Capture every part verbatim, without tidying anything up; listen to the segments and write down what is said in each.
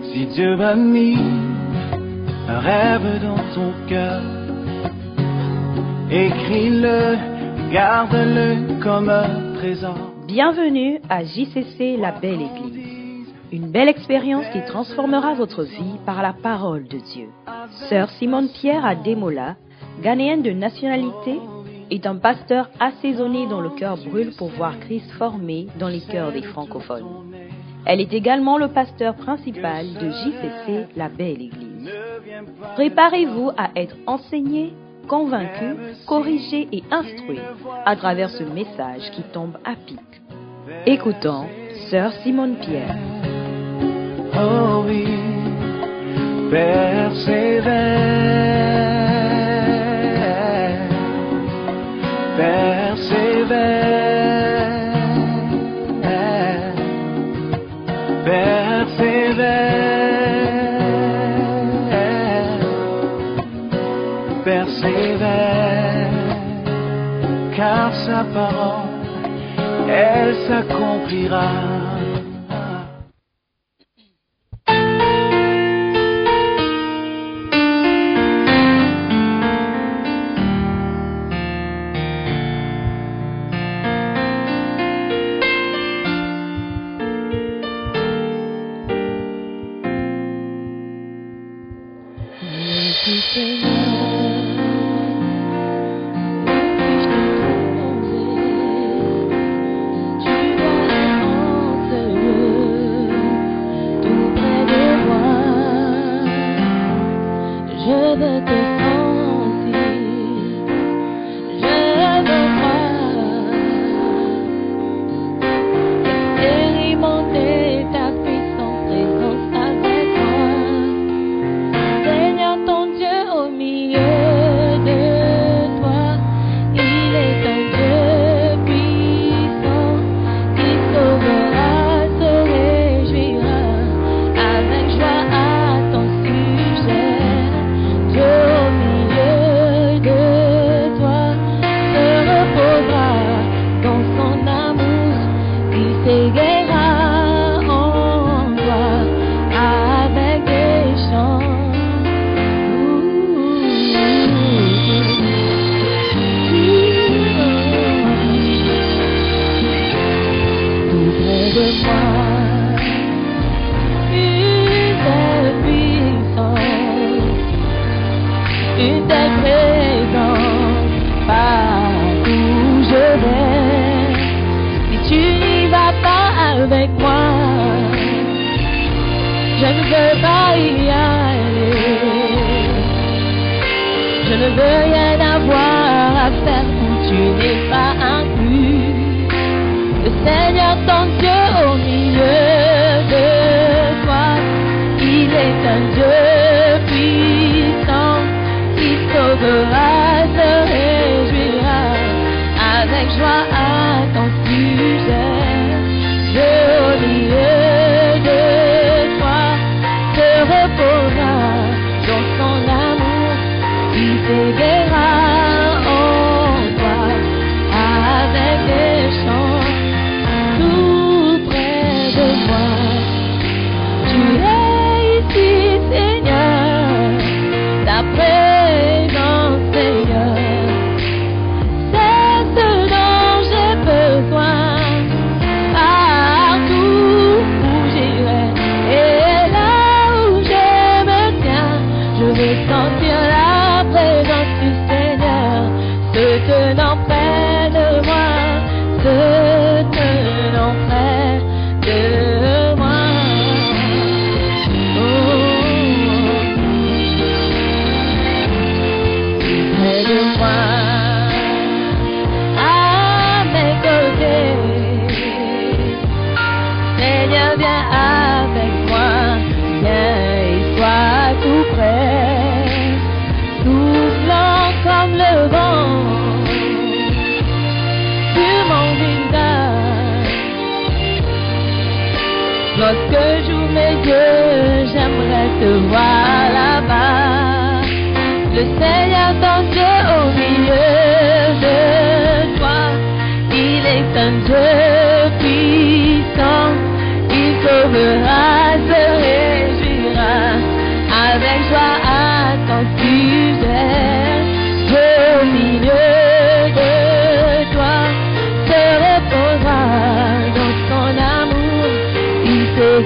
Si Dieu a mis un rêve dans ton cœur, écris-le, garde-le comme un trésor. Bienvenue à J C C La Belle Église, une belle expérience qui transformera votre vie par la parole de Dieu. Sœur Simone Pierre Ademola, ghanéenne de nationalité, est un pasteur assaisonné dont le cœur brûle pour voir Christ formé dans les cœurs des francophones. Elle est également le pasteur principal de J C C La Belle Église. Préparez-vous à être enseigné, convaincu, corrigé et instruit à travers ce message qui tombe à pic. Écoutons Sœur Simone Pierre. Oh oui, persévère, persévère, persévère, persévère, car sa parole, elle s'accomplira. Dieu puissant, il sauvera, se réjouira.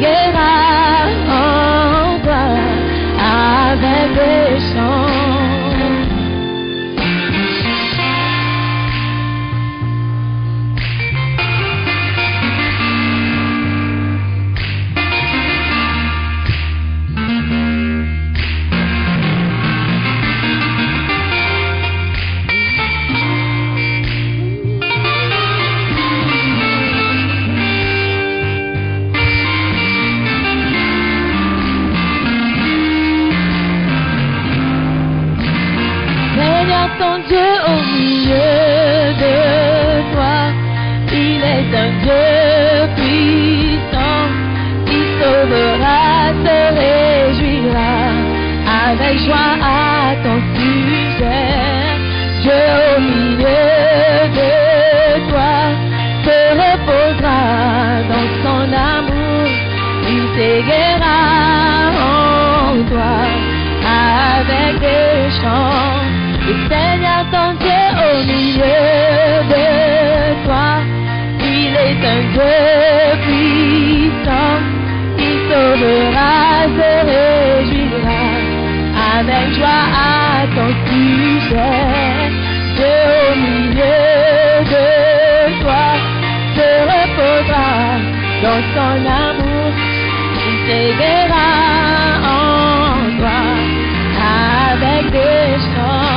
s'égaira en toi avec des chants. Ton Dieu au milieu de toi, il est un Dieu puissant qui sauvera, se réjouira avec joie à ton sujet. Dieu au milieu de toi se reposera dans son amour, il t'aiguera en toi avec des chants. Le Seigneur ton Dieu au milieu de toi, il est un Dieu puissant, il sauvera, se réjouira avec joie à ton sujet. Dieu au milieu de toi se reposera dans son amour, il t'aiguera en toi avec des chants.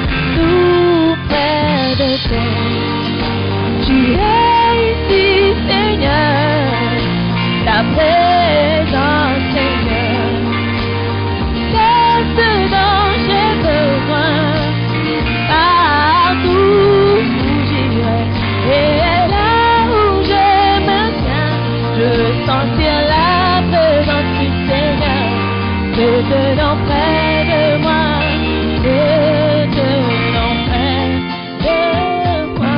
Tu es ici, Seigneur, ta présence, Seigneur, c'est ce dont j'ai besoin, partout où j'irai, et là où je me tiens, je veux sentir la présence du Seigneur, maintenant près de moi, maintenant près de moi.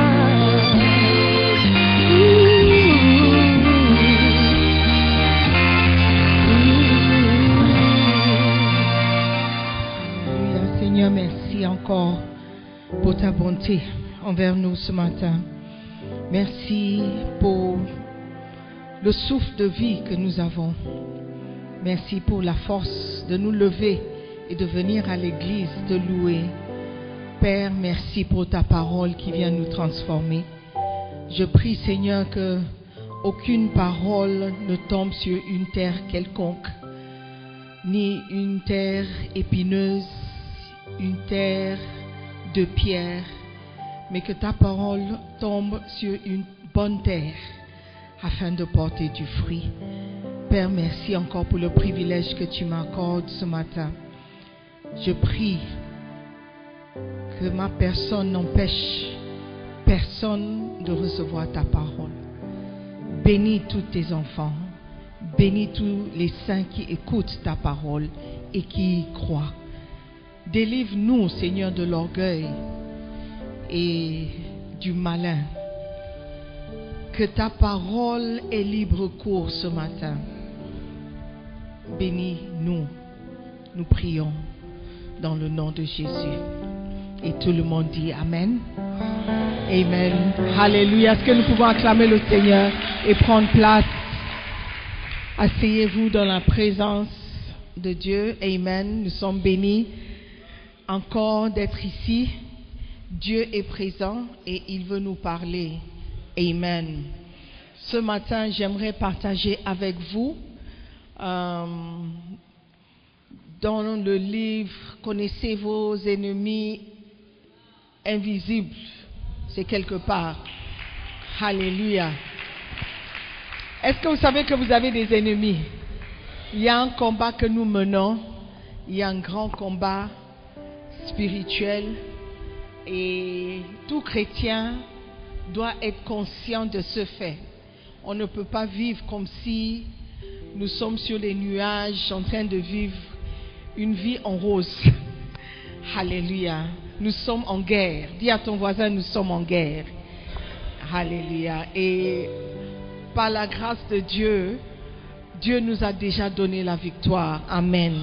Alléluia. Seigneur, merci encore pour ta bonté envers nous ce matin. Merci pour le souffle de vie que nous avons. Merci pour la force de nous lever et de venir à l'église, de louer. Père, merci pour ta parole qui vient nous transformer. Je prie, Seigneur, que aucune parole ne tombe sur une terre quelconque, ni une terre épineuse, une terre de pierre, mais que ta parole tombe sur une bonne terre afin de porter du fruit. Père, merci encore pour le privilège que tu m'accordes ce matin. Je prie que ma personne n'empêche personne de recevoir ta parole. Bénis tous tes enfants. Bénis tous les saints qui écoutent ta parole et qui y croient. Délivre-nous, Seigneur, de l'orgueil et du malin. Que ta parole ait libre cours ce matin. Bénis-nous, nous prions dans le nom de Jésus. Et tout le monde dit Amen. Amen. Alléluia. Est-ce que nous pouvons acclamer le Seigneur et prendre place? Asseyez-vous dans la présence de Dieu. Amen. Nous sommes bénis encore d'être ici. Dieu est présent et il veut nous parler. Amen. Ce matin, j'aimerais partager avec vous euh, dans le livre « Connaissez vos ennemis invisibles ». C'est quelque part. Alléluia. Est-ce que vous savez que vous avez des ennemis? Il y a un combat que nous menons. Il y a un grand combat spirituel. Et tout chrétien doit être conscient de ce fait. On ne peut pas vivre comme si nous sommes sur les nuages en train de vivre une vie en rose. Alléluia. Nous sommes en guerre. Dis à ton voisin, nous sommes en guerre. Alléluia. Et par la grâce de Dieu, Dieu nous a déjà donné la victoire. Amen.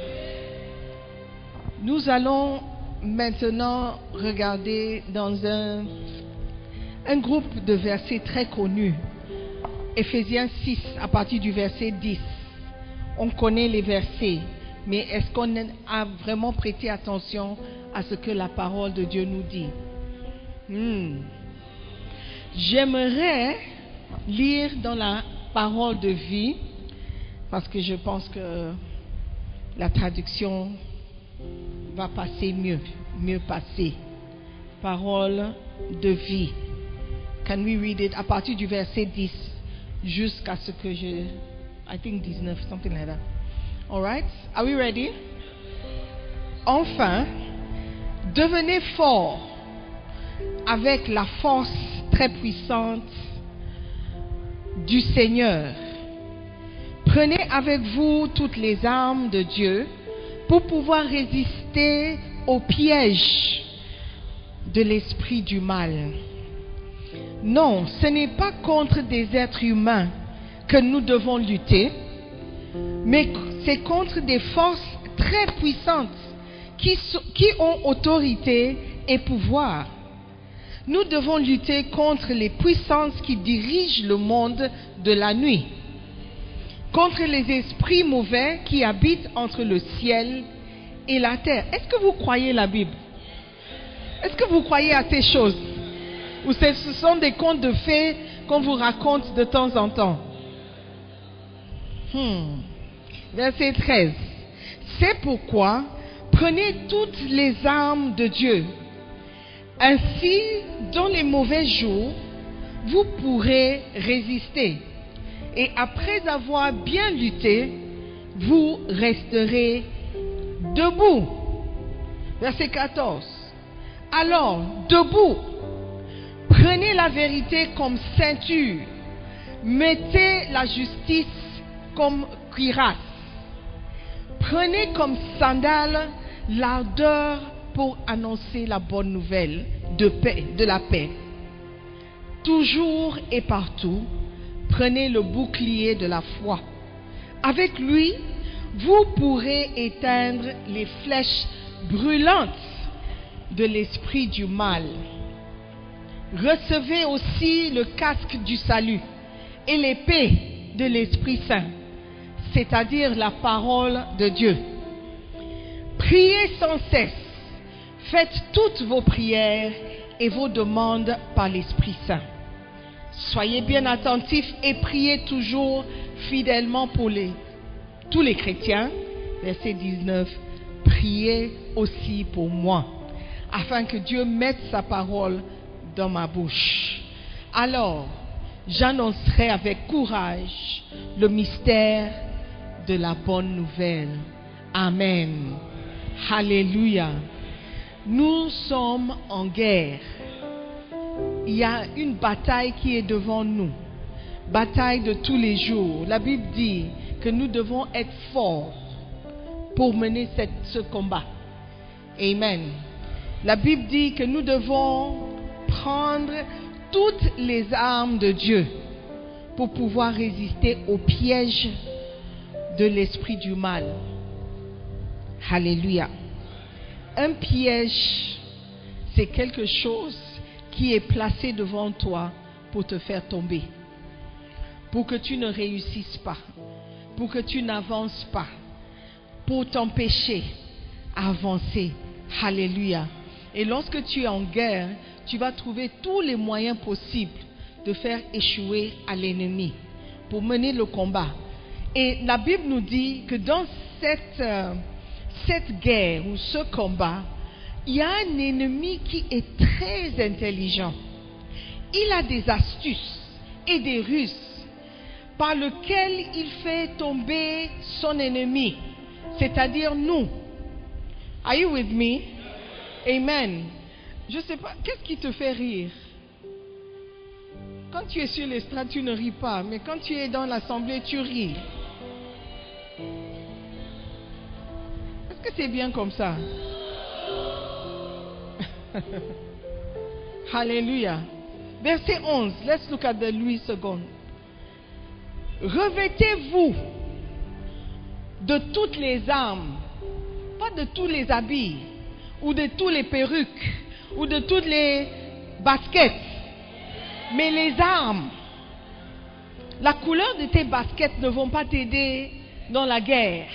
Nous allons maintenant regarder dans un, un groupe de versets très connus Éphésiens six, à partir du verset dix. On connaît les versets, mais est-ce qu'on a vraiment prêté attention à ce que la parole de Dieu nous dit? Hmm. J'aimerais lire dans la parole de vie, parce que je pense que la traduction va passer mieux, mieux passer. Parole de vie. Can we read it à partir du verset dix jusqu'à ce que je... I think dix-neuf, something like that. All right? Are we ready? Enfin, devenez forts avec la force très puissante du Seigneur. Prenez avec vous toutes les armes de Dieu pour pouvoir résister aux pièges de l'esprit du mal. Non, ce n'est pas contre des êtres humains que nous devons lutter, mais c'est contre des forces très puissantes qui, qui ont autorité et pouvoir. Nous devons lutter contre les puissances qui dirigent le monde de la nuit, contre les esprits mauvais qui habitent entre le ciel et la terre. Est-ce que vous croyez la Bible? Est-ce que vous croyez à ces choses? Ou ce sont des contes de fées qu'on vous raconte de temps en temps? Hmm. Verset treize. C'est pourquoi prenez toutes les armes de Dieu. Ainsi, dans les mauvais jours, vous pourrez résister. Et après avoir bien lutté, vous resterez debout. Verset quatorze. Alors, debout, prenez la vérité comme ceinture, mettez la justice comme cuirasse, prenez comme sandale l'ardeur pour annoncer la bonne nouvelle de paix, de la paix. Toujours et partout, prenez le bouclier de la foi. Avec lui, vous pourrez éteindre les flèches brûlantes de l'esprit du mal. Recevez aussi le casque du salut et l'épée de l'Esprit Saint, c'est-à-dire la parole de Dieu. Priez sans cesse, faites toutes vos prières et vos demandes par l'Esprit Saint. Soyez bien attentifs et priez toujours fidèlement pour les, tous les chrétiens. Verset dix-neuf. Priez aussi pour moi, afin que Dieu mette sa parole dans ma bouche. Alors, j'annoncerai avec courage le mystère de la bonne nouvelle. Amen. Alléluia. Nous sommes en guerre. Il y a une bataille qui est devant nous. Bataille de tous les jours. La Bible dit que nous devons être forts pour mener cette, ce combat. Amen. La Bible dit que nous devons prendre toutes les armes de Dieu pour pouvoir résister aux pièges de l'esprit du mal. Alléluia. Un piège, c'est quelque chose qui est placé devant toi pour te faire tomber, pour que tu ne réussisses pas, pour que tu n'avances pas, pour t'empêcher d'avancer. Alléluia. Et lorsque tu es en guerre, tu vas trouver tous les moyens possibles de faire échouer à l'ennemi pour mener le combat. Et la Bible nous dit que dans cette, euh, cette guerre ou ce combat, il y a un ennemi qui est très intelligent. Il a des astuces et des ruses par lesquelles il fait tomber son ennemi, c'est-à-dire nous. Are you with me? Amen. Je ne sais pas, qu'est-ce qui te fait rire? Quand tu es sur l'estrade, tu ne ris pas, mais quand tu es dans l'assemblée, tu ris. Est-ce que c'est bien comme ça? Alléluia. Verset onze. Let's look at the Louis second. Revêtez-vous de toutes les armes, pas de tous les habits, ou de tous les perruques, ou de toutes les baskets, mais les armes. La couleur de tes baskets ne vont pas t'aider dans la guerre.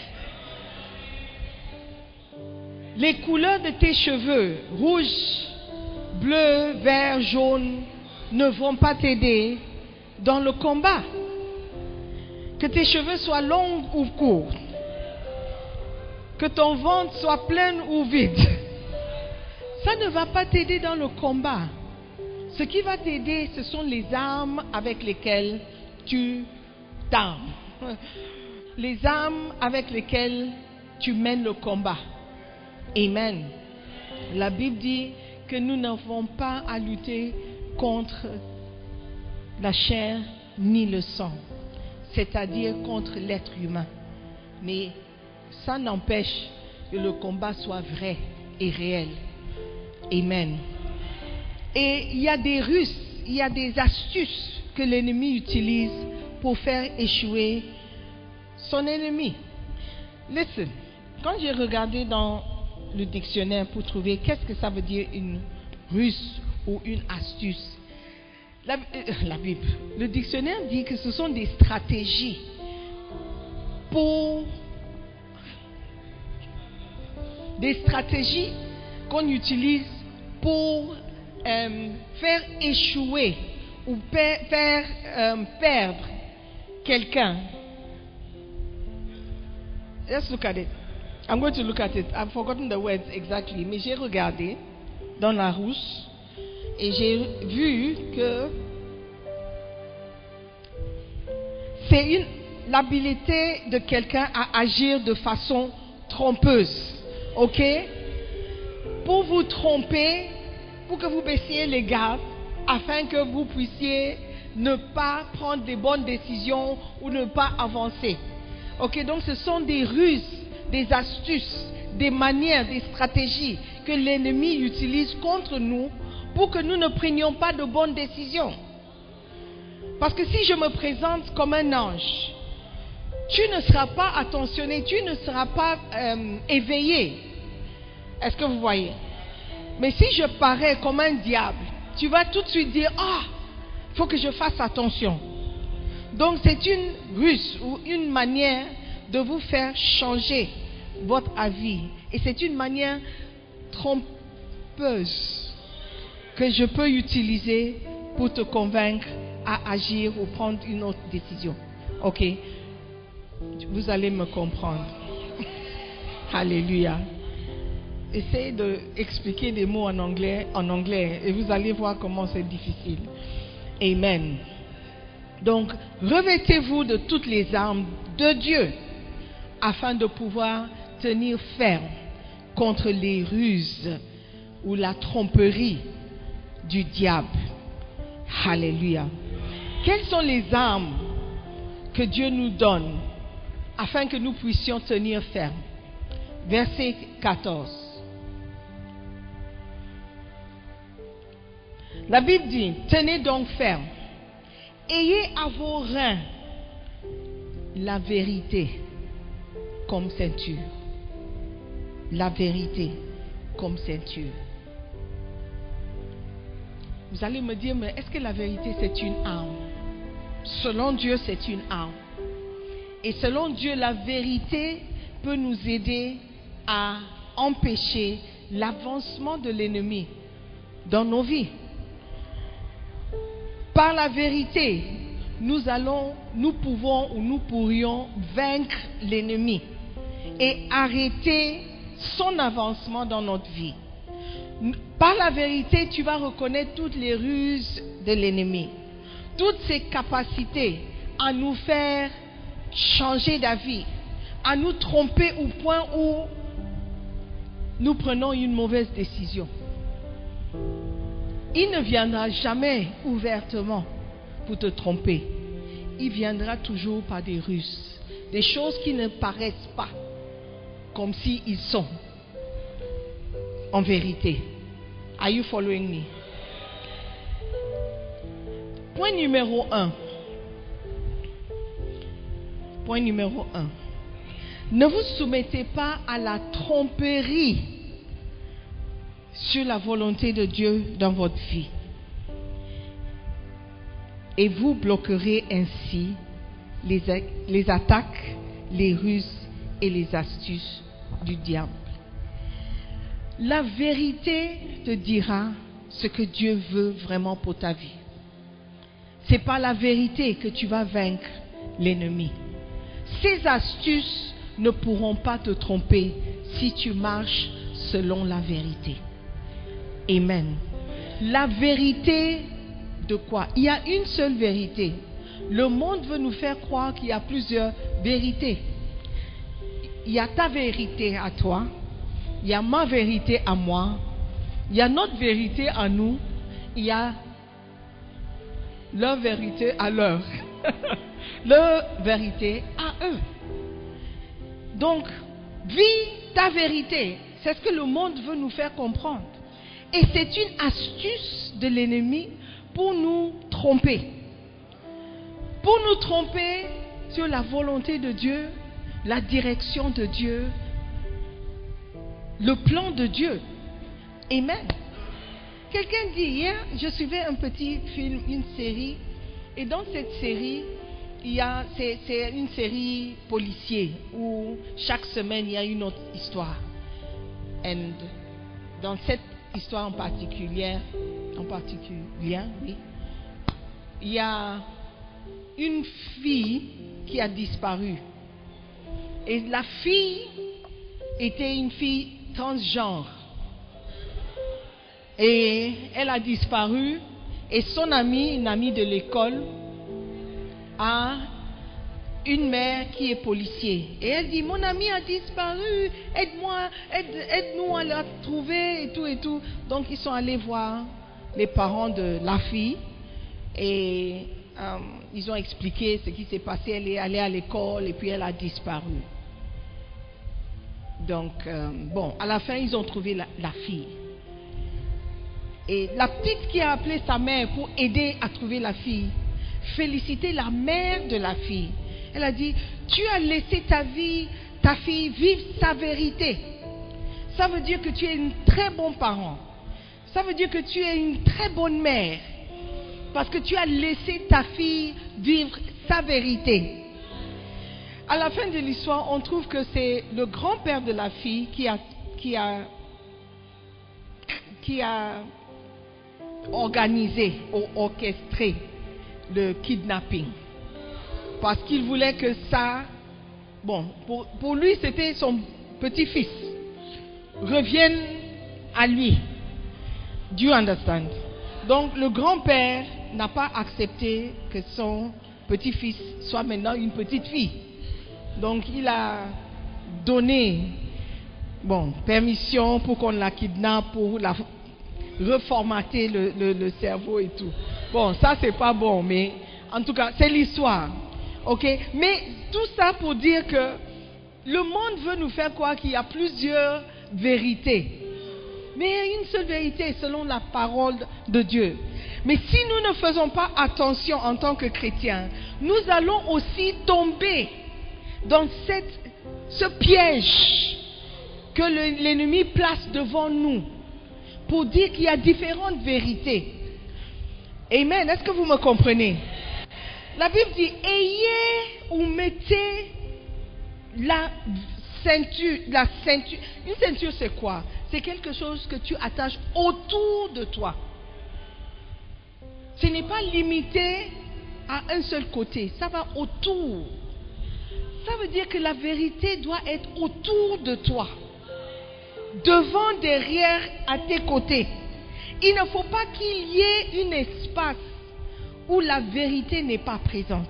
Les couleurs de tes cheveux, rouge, bleu, vert, jaune, ne vont pas t'aider dans le combat. Que tes cheveux soient longs ou courts. Que ton ventre soit plein ou vide. Ça ne va pas t'aider dans le combat. Ce qui va t'aider, ce sont les armes avec lesquelles tu t'armes. Les armes avec lesquelles tu mènes le combat. Amen. La Bible dit que nous n'avons pas à lutter contre la chair ni le sang, c'est-à-dire contre l'être humain. Mais ça n'empêche que le combat soit vrai et réel. Amen. Et il y a des ruses, il y a des astuces que l'ennemi utilise pour faire échouer son ennemi. Listen, quand j'ai regardé dans le dictionnaire pour trouver qu'est-ce que ça veut dire une ruse ou une astuce, la, euh, la Bible, le dictionnaire dit que ce sont des stratégies pour des stratégies qu'on utilise pour euh, faire échouer ou per, faire euh, perdre quelqu'un. Let's look at it. I'm going to look at it. I've forgotten the words exactly. Mais j'ai regardé dans la rousse et j'ai vu que c'est une l'habilité de quelqu'un à agir de façon trompeuse. Ok? Pour vous tromper, pour que vous baissiez les gardes, afin que vous puissiez ne pas prendre des bonnes décisions ou ne pas avancer. Ok? Donc ce sont des ruses, des astuces, des manières, des stratégies que l'ennemi utilise contre nous pour que nous ne prenions pas de bonnes décisions. Parce que si je me présente comme un ange, tu ne seras pas attentionné, tu ne seras pas euh, éveillé. Est-ce que vous voyez? Mais si je parais comme un diable, tu vas tout de suite dire, ah, il faut que je fasse attention. Donc c'est une ruse ou une manière de vous faire changer votre avis. Et c'est une manière trompeuse que je peux utiliser pour te convaincre à agir ou prendre une autre décision. Ok? Vous allez me comprendre. Alléluia. Essayez d'expliquer des mots en anglais, en anglais et vous allez voir comment c'est difficile. Amen. Donc, revêtez-vous de toutes les armes de Dieu afin de pouvoir tenir ferme contre les ruses ou la tromperie du diable. Alléluia. Quelles sont les armes que Dieu nous donne afin que nous puissions tenir ferme? Verset quatorze. La Bible dit, tenez donc ferme. Ayez à vos reins la vérité comme ceinture. La vérité comme ceinture. Vous allez me dire, mais est-ce que la vérité c'est une arme? Selon Dieu, c'est une arme. Et selon Dieu, la vérité peut nous aider à empêcher l'avancement de l'ennemi dans nos vies. Par la vérité, nous allons, nous pouvons ou nous pourrions vaincre l'ennemi et arrêter son avancement dans notre vie. Par la vérité, tu vas reconnaître toutes les ruses de l'ennemi, toutes ses capacités à nous faire changer d'avis, à nous tromper au point où nous prenons une mauvaise décision. Il ne viendra jamais ouvertement pour te tromper. Il viendra toujours par des ruses, des choses qui ne paraissent pas comme s'ils sont en vérité. Are you following me? Point numéro un. Point numéro un. Ne vous soumettez pas à la tromperie sur la volonté de Dieu dans votre vie. et vous bloquerez ainsi les, les attaques, les ruses et les astuces du diable. La vérité te dira ce que Dieu veut vraiment pour ta vie. C'est par la vérité que tu vas vaincre l'ennemi. Ces astuces ne pourront pas te tromper si tu marches selon la vérité. Amen. La vérité de quoi? Il y a une seule vérité. Le monde veut nous faire croire qu'il y a plusieurs vérités. Il y a ta vérité à toi, il y a ma vérité à moi, il y a notre vérité à nous, il y a leur vérité à leur, leur vérité à eux. Donc, vis ta vérité. C'est ce que le monde veut nous faire comprendre. Et c'est une astuce de l'ennemi pour nous tromper. Pour nous tromper sur la volonté de Dieu, la direction de Dieu, le plan de Dieu. Amen. Quelqu'un dit, hier, je suivais un petit film, une série, et dans cette série, il y a, c'est, c'est une série policière où chaque semaine il y a une autre histoire. Et dans cette histoire en particulier, en particulier, oui, il y a une fille qui a disparu. Et la fille était une fille transgenre. Et elle a disparu. Et son amie, une amie de l'école, a une mère qui est policier. Et elle dit, mon amie a disparu, aide-moi, aide, aide-nous à la trouver et tout et tout. Donc ils sont allés voir les parents de la fille. Et euh, ils ont expliqué ce qui s'est passé. Elle est allée à l'école et puis elle a disparu. Donc, euh, bon, à la fin, ils ont trouvé la, la fille. Et la petite qui a appelé sa mère pour aider à trouver la fille, féliciter la mère de la fille. Elle a dit, tu as laissé ta vie, ta fille vivre sa vérité. Ça veut dire que tu es une très bonne parent. Ça veut dire que tu es une très bonne mère. Parce que tu as laissé ta fille vivre sa vérité. À la fin de l'histoire, on trouve que c'est le grand-père de la fille qui a, qui a, qui a organisé ou orchestré le kidnapping. Parce qu'il voulait que ça, bon, pour, pour lui c'était son petit-fils, revienne à lui. Do you understand? Donc le grand-père n'a pas accepté que son petit-fils soit maintenant une petite fille. Donc il a donné, bon, permission pour qu'on la kidnappe, pour la reformater le, le, le cerveau et tout. Bon, ça c'est pas bon, mais en tout cas c'est l'histoire. Ok, mais tout ça pour dire que le monde veut nous faire croire qu'il y a plusieurs vérités. Mais il y a une seule vérité selon la parole de Dieu. Mais si nous ne faisons pas attention en tant que chrétiens, nous allons aussi tomber dans cette, ce piège que le, l'ennemi place devant nous pour dire qu'il y a différentes vérités. Amen. Est-ce que vous me comprenez? La Bible dit, ayez ou mettez la ceinture, la ceinture. Une ceinture, c'est quoi? C'est quelque chose que tu attaches autour de toi. Ce n'est pas limité à un seul côté, ça va autour. Ça veut dire que la vérité doit être autour de toi, devant, derrière, à tes côtés. Il ne faut pas qu'il y ait un espace où la vérité n'est pas présente.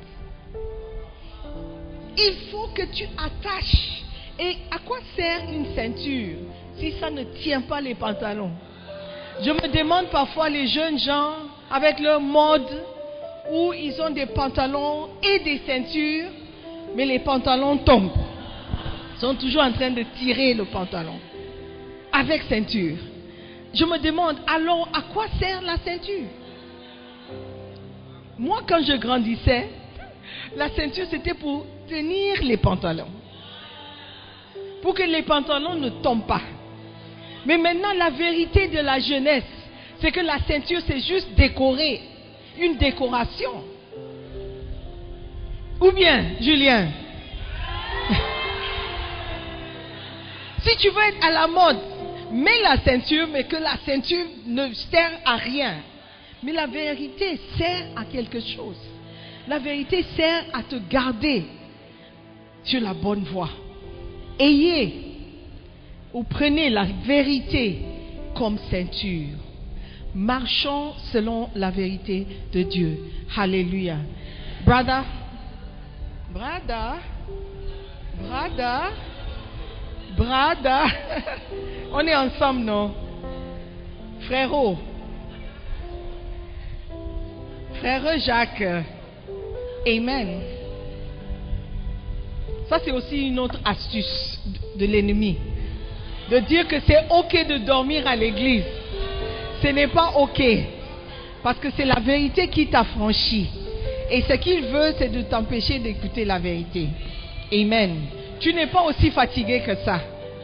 Il faut que tu attaches. Et à quoi sert une ceinture si ça ne tient pas les pantalons? Je me demande parfois les jeunes gens avec leur mode où ils ont des pantalons et des ceintures, mais les pantalons tombent. Ils sont toujours en train de tirer le pantalon avec ceinture. Je me demande alors à quoi sert la ceinture? Moi, quand je grandissais, la ceinture c'était pour tenir les pantalons, pour que les pantalons ne tombent pas. Mais maintenant, la vérité de la jeunesse, c'est que la ceinture c'est juste décoré, une décoration. Ou bien, Julien? Si tu veux être à la mode, mets la ceinture, mais que la ceinture ne sert à rien. Mais la vérité sert à quelque chose. La vérité sert à te garder sur la bonne voie. Ayez ou prenez la vérité comme ceinture. Marchons selon la vérité de Dieu. Alléluia. Brother, brother, brother, brother. On est ensemble, non? Frérot. Frère Jacques. Amen. Ça, c'est aussi une autre astuce de l'ennemi. De dire que c'est ok de dormir à l'église. Ce n'est pas ok. Parce que c'est la vérité qui t'a franchi. Et ce qu'il veut, c'est de t'empêcher d'écouter la vérité. Amen. Tu n'es pas aussi fatigué que ça.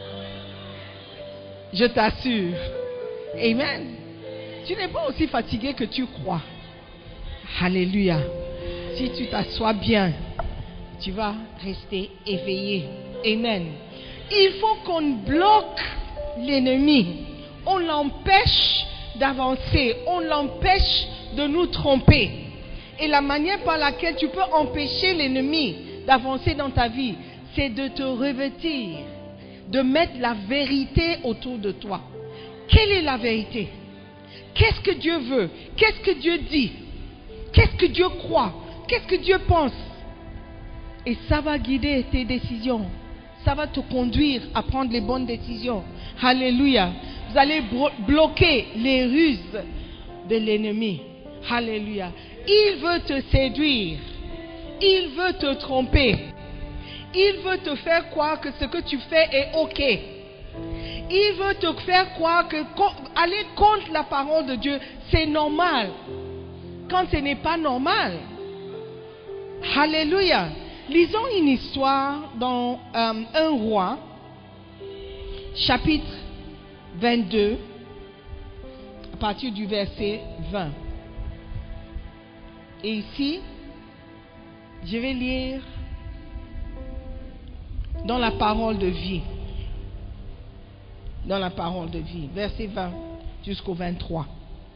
Je t'assure. Amen. Tu n'es pas aussi fatigué que tu crois. Alléluia. Si tu t'assois bien, tu vas rester éveillé. Amen. Il faut qu'on bloque l'ennemi. On l'empêche d'avancer. On l'empêche de nous tromper. Et la manière par laquelle tu peux empêcher l'ennemi d'avancer dans ta vie, c'est de te revêtir, de mettre la vérité autour de toi. Quelle est la vérité? Qu'est-ce que Dieu veut? Qu'est-ce que Dieu dit? Qu'est-ce que Dieu croit? Qu'est-ce que Dieu pense? Et ça va guider tes décisions. Ça va te conduire à prendre les bonnes décisions. Alléluia. Vous allez bloquer les ruses de l'ennemi. Alléluia. Il veut te séduire. Il veut te tromper. Il veut te faire croire que ce que tu fais est ok. Il veut te faire croire que aller contre la parole de Dieu, c'est normal. Quand ce n'est pas normal. Alléluia. Lisons une histoire dans euh, un roi, chapitre vingt-deux, à partir du verset vingt. Et ici, je vais lire dans la parole de vie. Dans la parole de vie, verset vingt jusqu'au vingt-trois.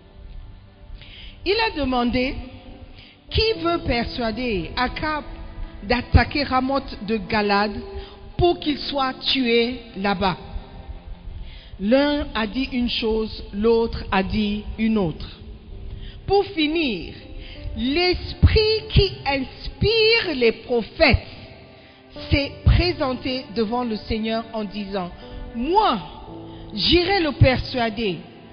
Il a demandé, qui veut persuader Akab d'attaquer Ramoth de Galad pour qu'il soit tué là-bas? L'un a dit une chose, l'autre a dit une autre. Pour finir, l'esprit qui inspire les prophètes s'est présenté devant le Seigneur en disant, moi, j'irai le persuader.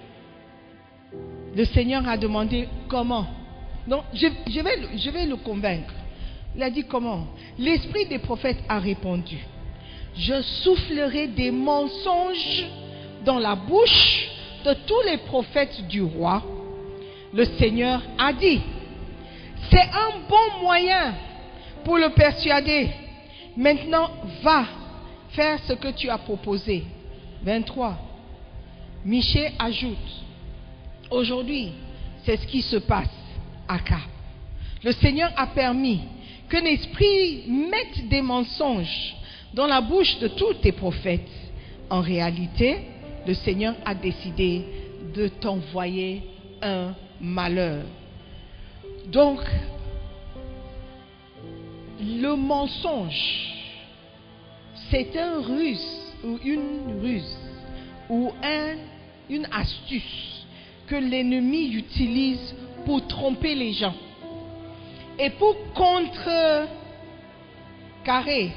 Le Seigneur a demandé comment. Donc, je, je, vais, je vais le convaincre. Il a dit comment? L'esprit des prophètes a répondu, je soufflerai des mensonges dans la bouche de tous les prophètes du roi. Le Seigneur a dit, c'est un bon moyen pour le persuader. Maintenant, va faire ce que tu as proposé. vingt-trois. Michée ajoute, aujourd'hui, c'est ce qui se passe à Akab. Le Seigneur a permis qu'un esprit mette des mensonges dans la bouche de tous tes prophètes. En réalité, le Seigneur a décidé de t'envoyer un malheur. Donc, le mensonge, c'est un ruse ou une ruse ou un, une astuce que l'ennemi utilise pour tromper les gens et pour contrecarrer,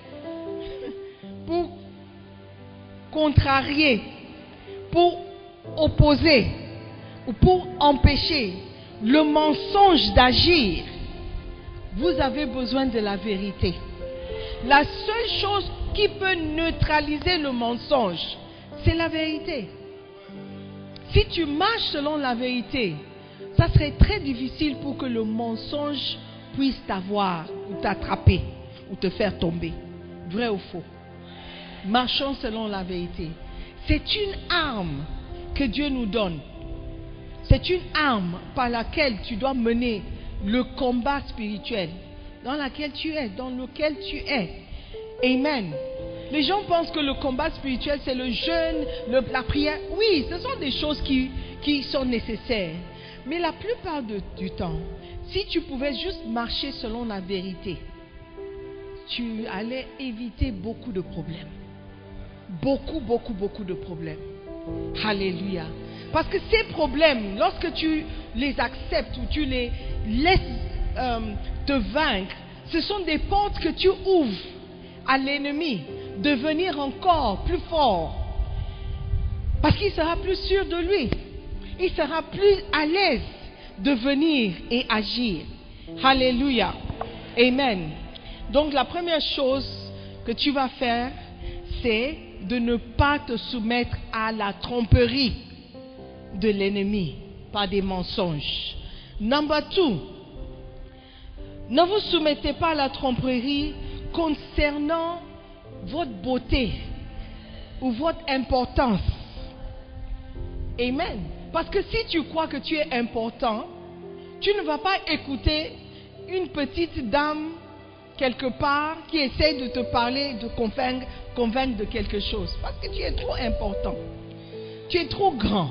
pour contrarier, pour opposer ou pour empêcher le mensonge d'agir. Vous avez besoin de la vérité. La seule chose qui peut neutraliser le mensonge, c'est la vérité. Si tu marches selon la vérité, ça serait très difficile pour que le mensonge puisse t'avoir ou t'attraper ou te faire tomber. Vrai ou faux? Marchons selon la vérité. C'est une arme que Dieu nous donne. C'est une arme par laquelle tu dois mener le combat spirituel. dans laquelle tu es, dans lequel tu es. Amen. Les gens pensent que le combat spirituel, c'est le jeûne, le, la prière. Oui, ce sont des choses qui, qui sont nécessaires. Mais la plupart de, du temps, si tu pouvais juste marcher selon la vérité, tu allais éviter beaucoup de problèmes. Beaucoup, beaucoup, beaucoup de problèmes. Alléluia. Parce que ces problèmes, lorsque tu les acceptes ou tu les laisses euh, te vaincre, ce sont des portes que tu ouvres à l'ennemi de venir encore plus fort. Parce qu'il sera plus sûr de lui. Il sera plus à l'aise de venir et agir. Alléluia. Amen. Donc la première chose que tu vas faire, c'est de ne pas te soumettre à la tromperie de l'ennemi par des mensonges. Number two, ne vous soumettez pas à la tromperie concernant votre beauté ou votre importance. Amen. Parce que si tu crois que tu es important, tu ne vas pas écouter une petite dame quelque part qui essaie de te parler, de convaincre, convaincre de quelque chose. Parce que tu es trop important. Tu es trop grand.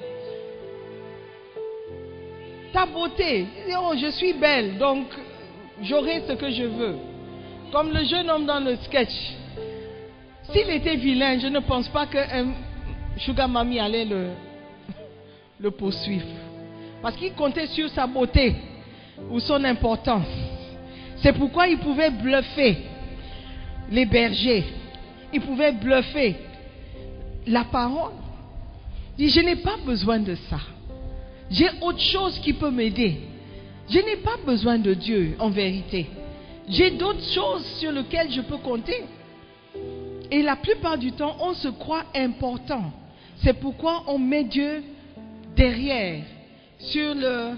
Ta beauté, oh, je suis belle, donc j'aurai ce que je veux. Comme le jeune homme dans le sketch. S'il était vilain, je ne pense pas qu'un sugar mommy allait le, le poursuivre. Parce qu'il comptait sur sa beauté ou son importance. C'est pourquoi il pouvait bluffer les bergers. Il pouvait bluffer la parole. Il dit, je n'ai pas besoin de ça. J'ai autre chose qui peut m'aider. Je n'ai pas besoin de Dieu, en vérité. J'ai d'autres choses sur lesquelles je peux compter. Et la plupart du temps, on se croit important. C'est pourquoi on met Dieu derrière, sur le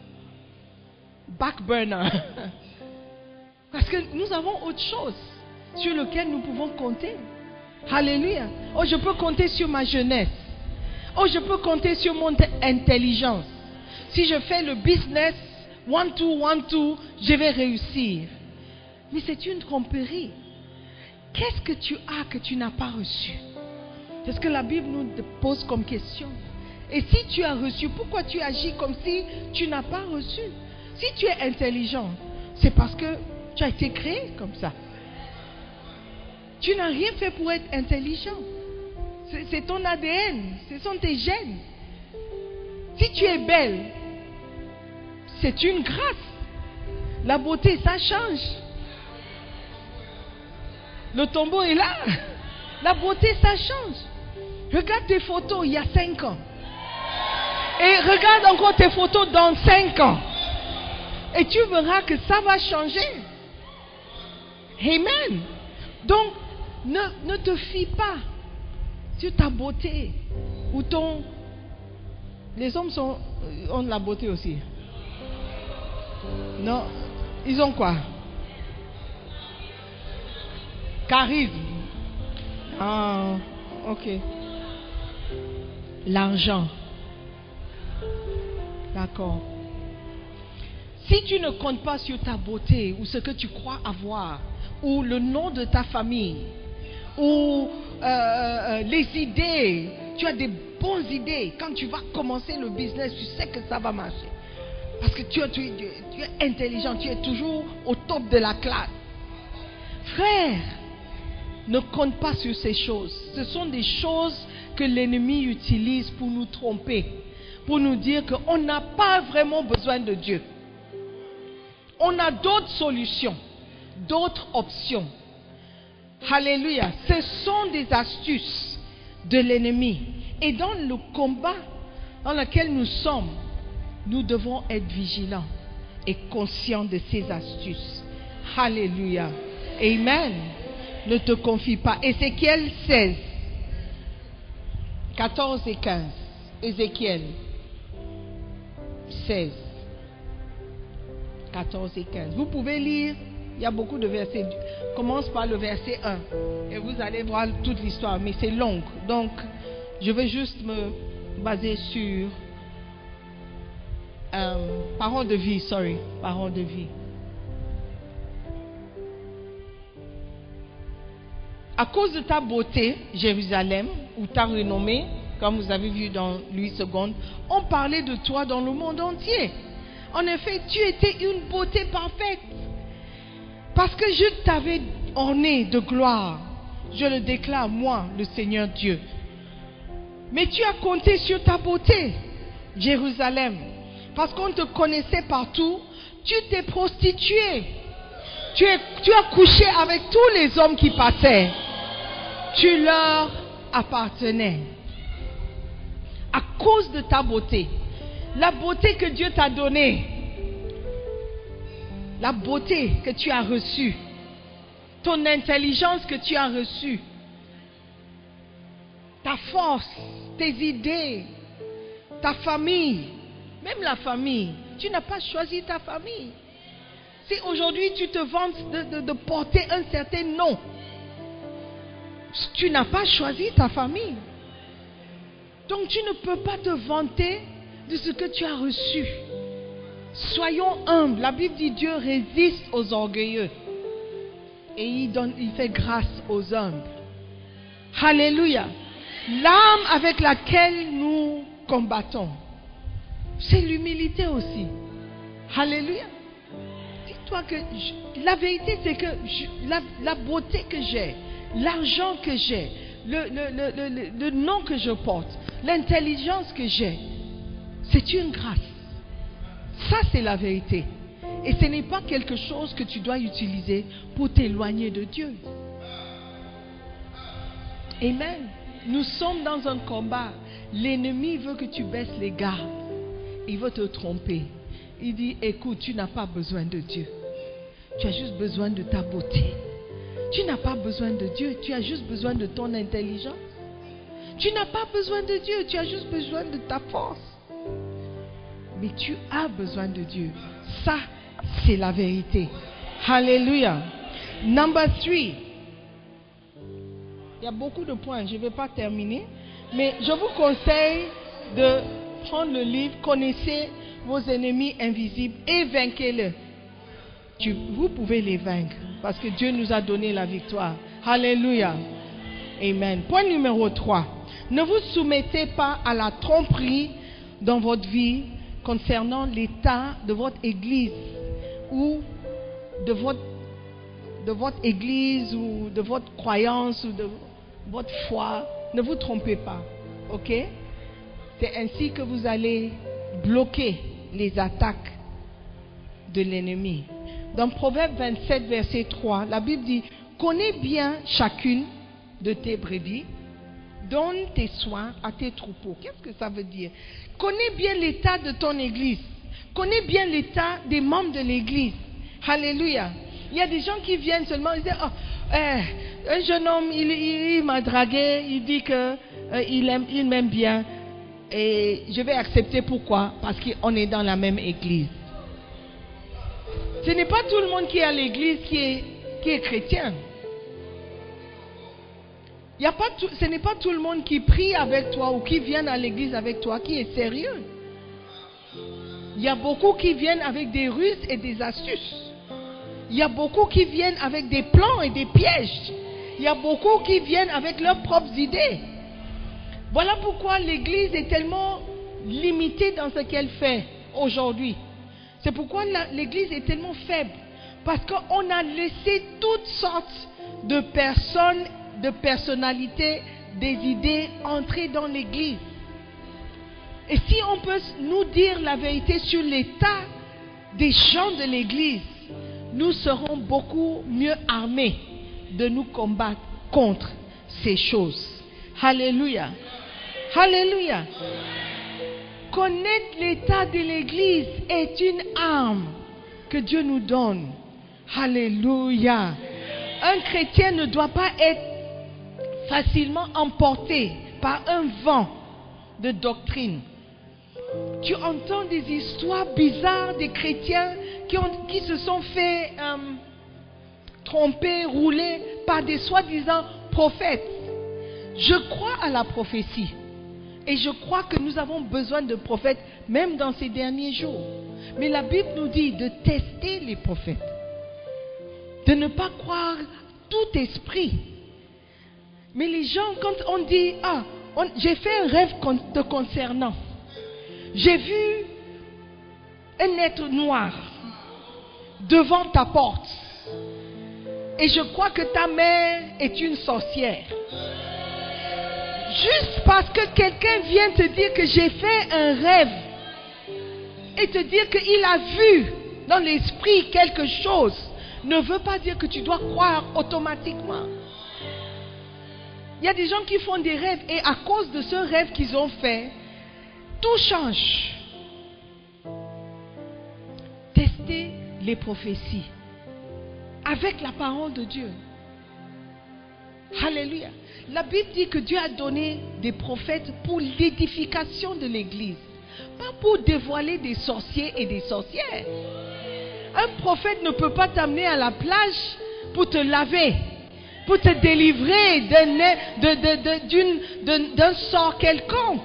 back burner. Parce que nous avons autre chose sur lequel nous pouvons compter. Alléluia. Oh, je peux compter sur ma jeunesse. Oh, je peux compter sur mon intelligence. Si je fais le business, one, two, one, two, je vais réussir. Mais c'est une tromperie. Qu'est-ce que tu as que tu n'as pas reçu? C'est ce que la Bible nous pose comme question. Et si tu as reçu, pourquoi tu agis comme si tu n'as pas reçu? Si tu es intelligent, c'est parce que tu as été créé comme ça. Tu n'as rien fait pour être intelligent. C'est, c'est ton A D N, ce sont tes gènes. Si tu es belle, c'est une grâce. La beauté, ça change. Le tombeau est là. La beauté, ça change. Regarde tes photos il y a cinq ans. Et regarde encore tes photos dans cinq ans. Et tu verras que ça va changer. Amen. Donc, ne, ne te fie pas sur ta beauté. Ou ton... Les hommes sont, ont de la beauté aussi. Non. Ils ont quoi? Charisme. Ah, ok. L'argent. D'accord. Si tu ne comptes pas sur ta beauté ou ce que tu crois avoir, ou le nom de ta famille, ou euh, euh, les idées, tu as des bonnes idées. Quand tu vas commencer le business, tu sais que ça va marcher. Parce que tu, tu, tu, tu es intelligent, tu es toujours au top de la classe. Frère, ne compte pas sur ces choses. Ce sont des choses que l'ennemi utilise pour nous tromper, pour nous dire qu'on n'a pas vraiment besoin de Dieu. On a d'autres solutions, d'autres options. Alléluia. Ce sont des astuces de l'ennemi. Et dans le combat dans lequel nous sommes, nous devons être vigilants et conscients de ces astuces. Alléluia. Amen. Ne te confie pas. Ézéchiel seize, quatorze et quinze. Ézéchiel seize, quatorze et quinze. Vous pouvez lire, il y a beaucoup de versets. Commence par le verset un et vous allez voir toute l'histoire, mais c'est long. Donc, je vais juste me baser sur euh, parole de vie, sorry, parole de vie. à cause de ta beauté, Jérusalem, ou ta renommée, comme vous avez vu dans Louis deux, on parlait de toi dans le monde entier. En effet, tu étais une beauté parfaite. Parce que je t'avais orné de gloire. Je le déclare, moi, le Seigneur Dieu. Mais tu as compté sur ta beauté, Jérusalem. Parce qu'on te connaissait partout, tu t'es prostituée. Tu, es, tu as couché avec tous les hommes qui passaient. Tu leur appartenais. À cause de ta beauté. La beauté que Dieu t'a donnée. La beauté que tu as reçue. Ton intelligence que tu as reçue. Ta force, tes idées, ta famille. Même la famille. Tu n'as pas choisi ta famille. Si aujourd'hui tu te vantes de, de, de porter un certain nom, tu n'as pas choisi ta famille. Donc tu ne peux pas te vanter de ce que tu as reçu. Soyons humbles. La Bible dit Dieu résiste aux orgueilleux. Et il, donne, il fait grâce aux humbles. Alléluia. L'arme avec laquelle nous combattons, c'est l'humilité aussi. Alléluia. Dis-toi que je, la vérité c'est que je, la, la beauté que j'ai, l'argent que j'ai, le, le, le, le, le nom que je porte, l'intelligence que j'ai, c'est une grâce. Ça c'est la vérité. Et ce n'est pas quelque chose que tu dois utiliser pour t'éloigner de Dieu. Amen. Nous sommes dans un combat. L'ennemi veut que tu baisses les gardes. Il veut te tromper. Il dit, écoute, tu n'as pas besoin de Dieu. Tu as juste besoin de ta beauté. Tu n'as pas besoin de Dieu. Tu as juste besoin de ton intelligence. Tu n'as pas besoin de Dieu. Tu as juste besoin de ta force. Mais tu as besoin de Dieu. Ça, c'est la vérité. Alléluia. Number three. Il y a beaucoup de points. Je ne vais pas terminer. Mais je vous conseille de prendre le livre. Connaissez vos ennemis invisibles et vainquez-les. Vous pouvez les vaincre. Parce que Dieu nous a donné la victoire. Alléluia. Amen. Point numéro trois. Ne vous soumettez pas à la tromperie dans votre vie concernant l'état de votre église ou de votre, de votre église ou de votre croyance ou de votre foi. Ne vous trompez pas. Ok? C'est ainsi que vous allez bloquer les attaques de l'ennemi. Dans Proverbe vingt-sept, verset trois, la Bible dit, connais bien chacune de tes brebis, donne tes soins à tes troupeaux. Qu'est-ce que ça veut dire? Connais bien l'état de ton église. Connais bien l'état des membres de l'église. Alléluia. Il y a des gens qui viennent seulement, ils disent, oh, eh, un jeune homme, il, il, il m'a dragué, il dit qu'il euh, aime, il m'aime bien. Et je vais accepter. Pourquoi? Parce qu'on est dans la même église. Ce n'est pas tout le monde qui est à l'église qui est, qui est chrétien. Il y a pas tout, ce n'est pas tout le monde qui prie avec toi ou qui vient à l'église avec toi qui est sérieux. Il y a beaucoup qui viennent avec des ruses et des astuces. Il y a beaucoup qui viennent avec des plans et des pièges. Il y a beaucoup qui viennent avec leurs propres idées. Voilà pourquoi l'église est tellement limitée dans ce qu'elle fait aujourd'hui. C'est pourquoi l'église est tellement faible. Parce qu'on a laissé toutes sortes de personnes, de personnalités, des idées entrer dans l'église. Et si on peut nous dire la vérité sur l'état des gens de l'église, nous serons beaucoup mieux armés de nous combattre contre ces choses. Alléluia. Alléluia. Connaître l'état de l'église est une arme que Dieu nous donne. Alléluia. Un chrétien ne doit pas être facilement emporté par un vent de doctrine. Tu entends des histoires bizarres des chrétiens qui, ont, qui se sont fait euh, tromper, rouler par des soi-disant prophètes. Je crois à la prophétie. Et je crois que nous avons besoin de prophètes, même dans ces derniers jours. Mais la Bible nous dit de tester les prophètes. De ne pas croire tout esprit. Mais les gens, quand on dit, ah, on, j'ai fait un rêve te concernant. J'ai vu un être noir devant ta porte. Et je crois que ta mère est une sorcière. Juste parce que quelqu'un vient te dire que j'ai fait un rêve et te dire qu'il a vu dans l'esprit quelque chose, ne veut pas dire que tu dois croire automatiquement. Il y a des gens qui font des rêves et à cause de ce rêve qu'ils ont fait, tout change. Testez les prophéties avec la parole de Dieu. Alléluia. La Bible dit que Dieu a donné des prophètes pour l'édification de l'Église, pas pour dévoiler des sorciers et des sorcières. Un prophète ne peut pas t'amener à la plage pour te laver, pour te délivrer d'un, de, de, de, d'une, d'un, d'un sort quelconque.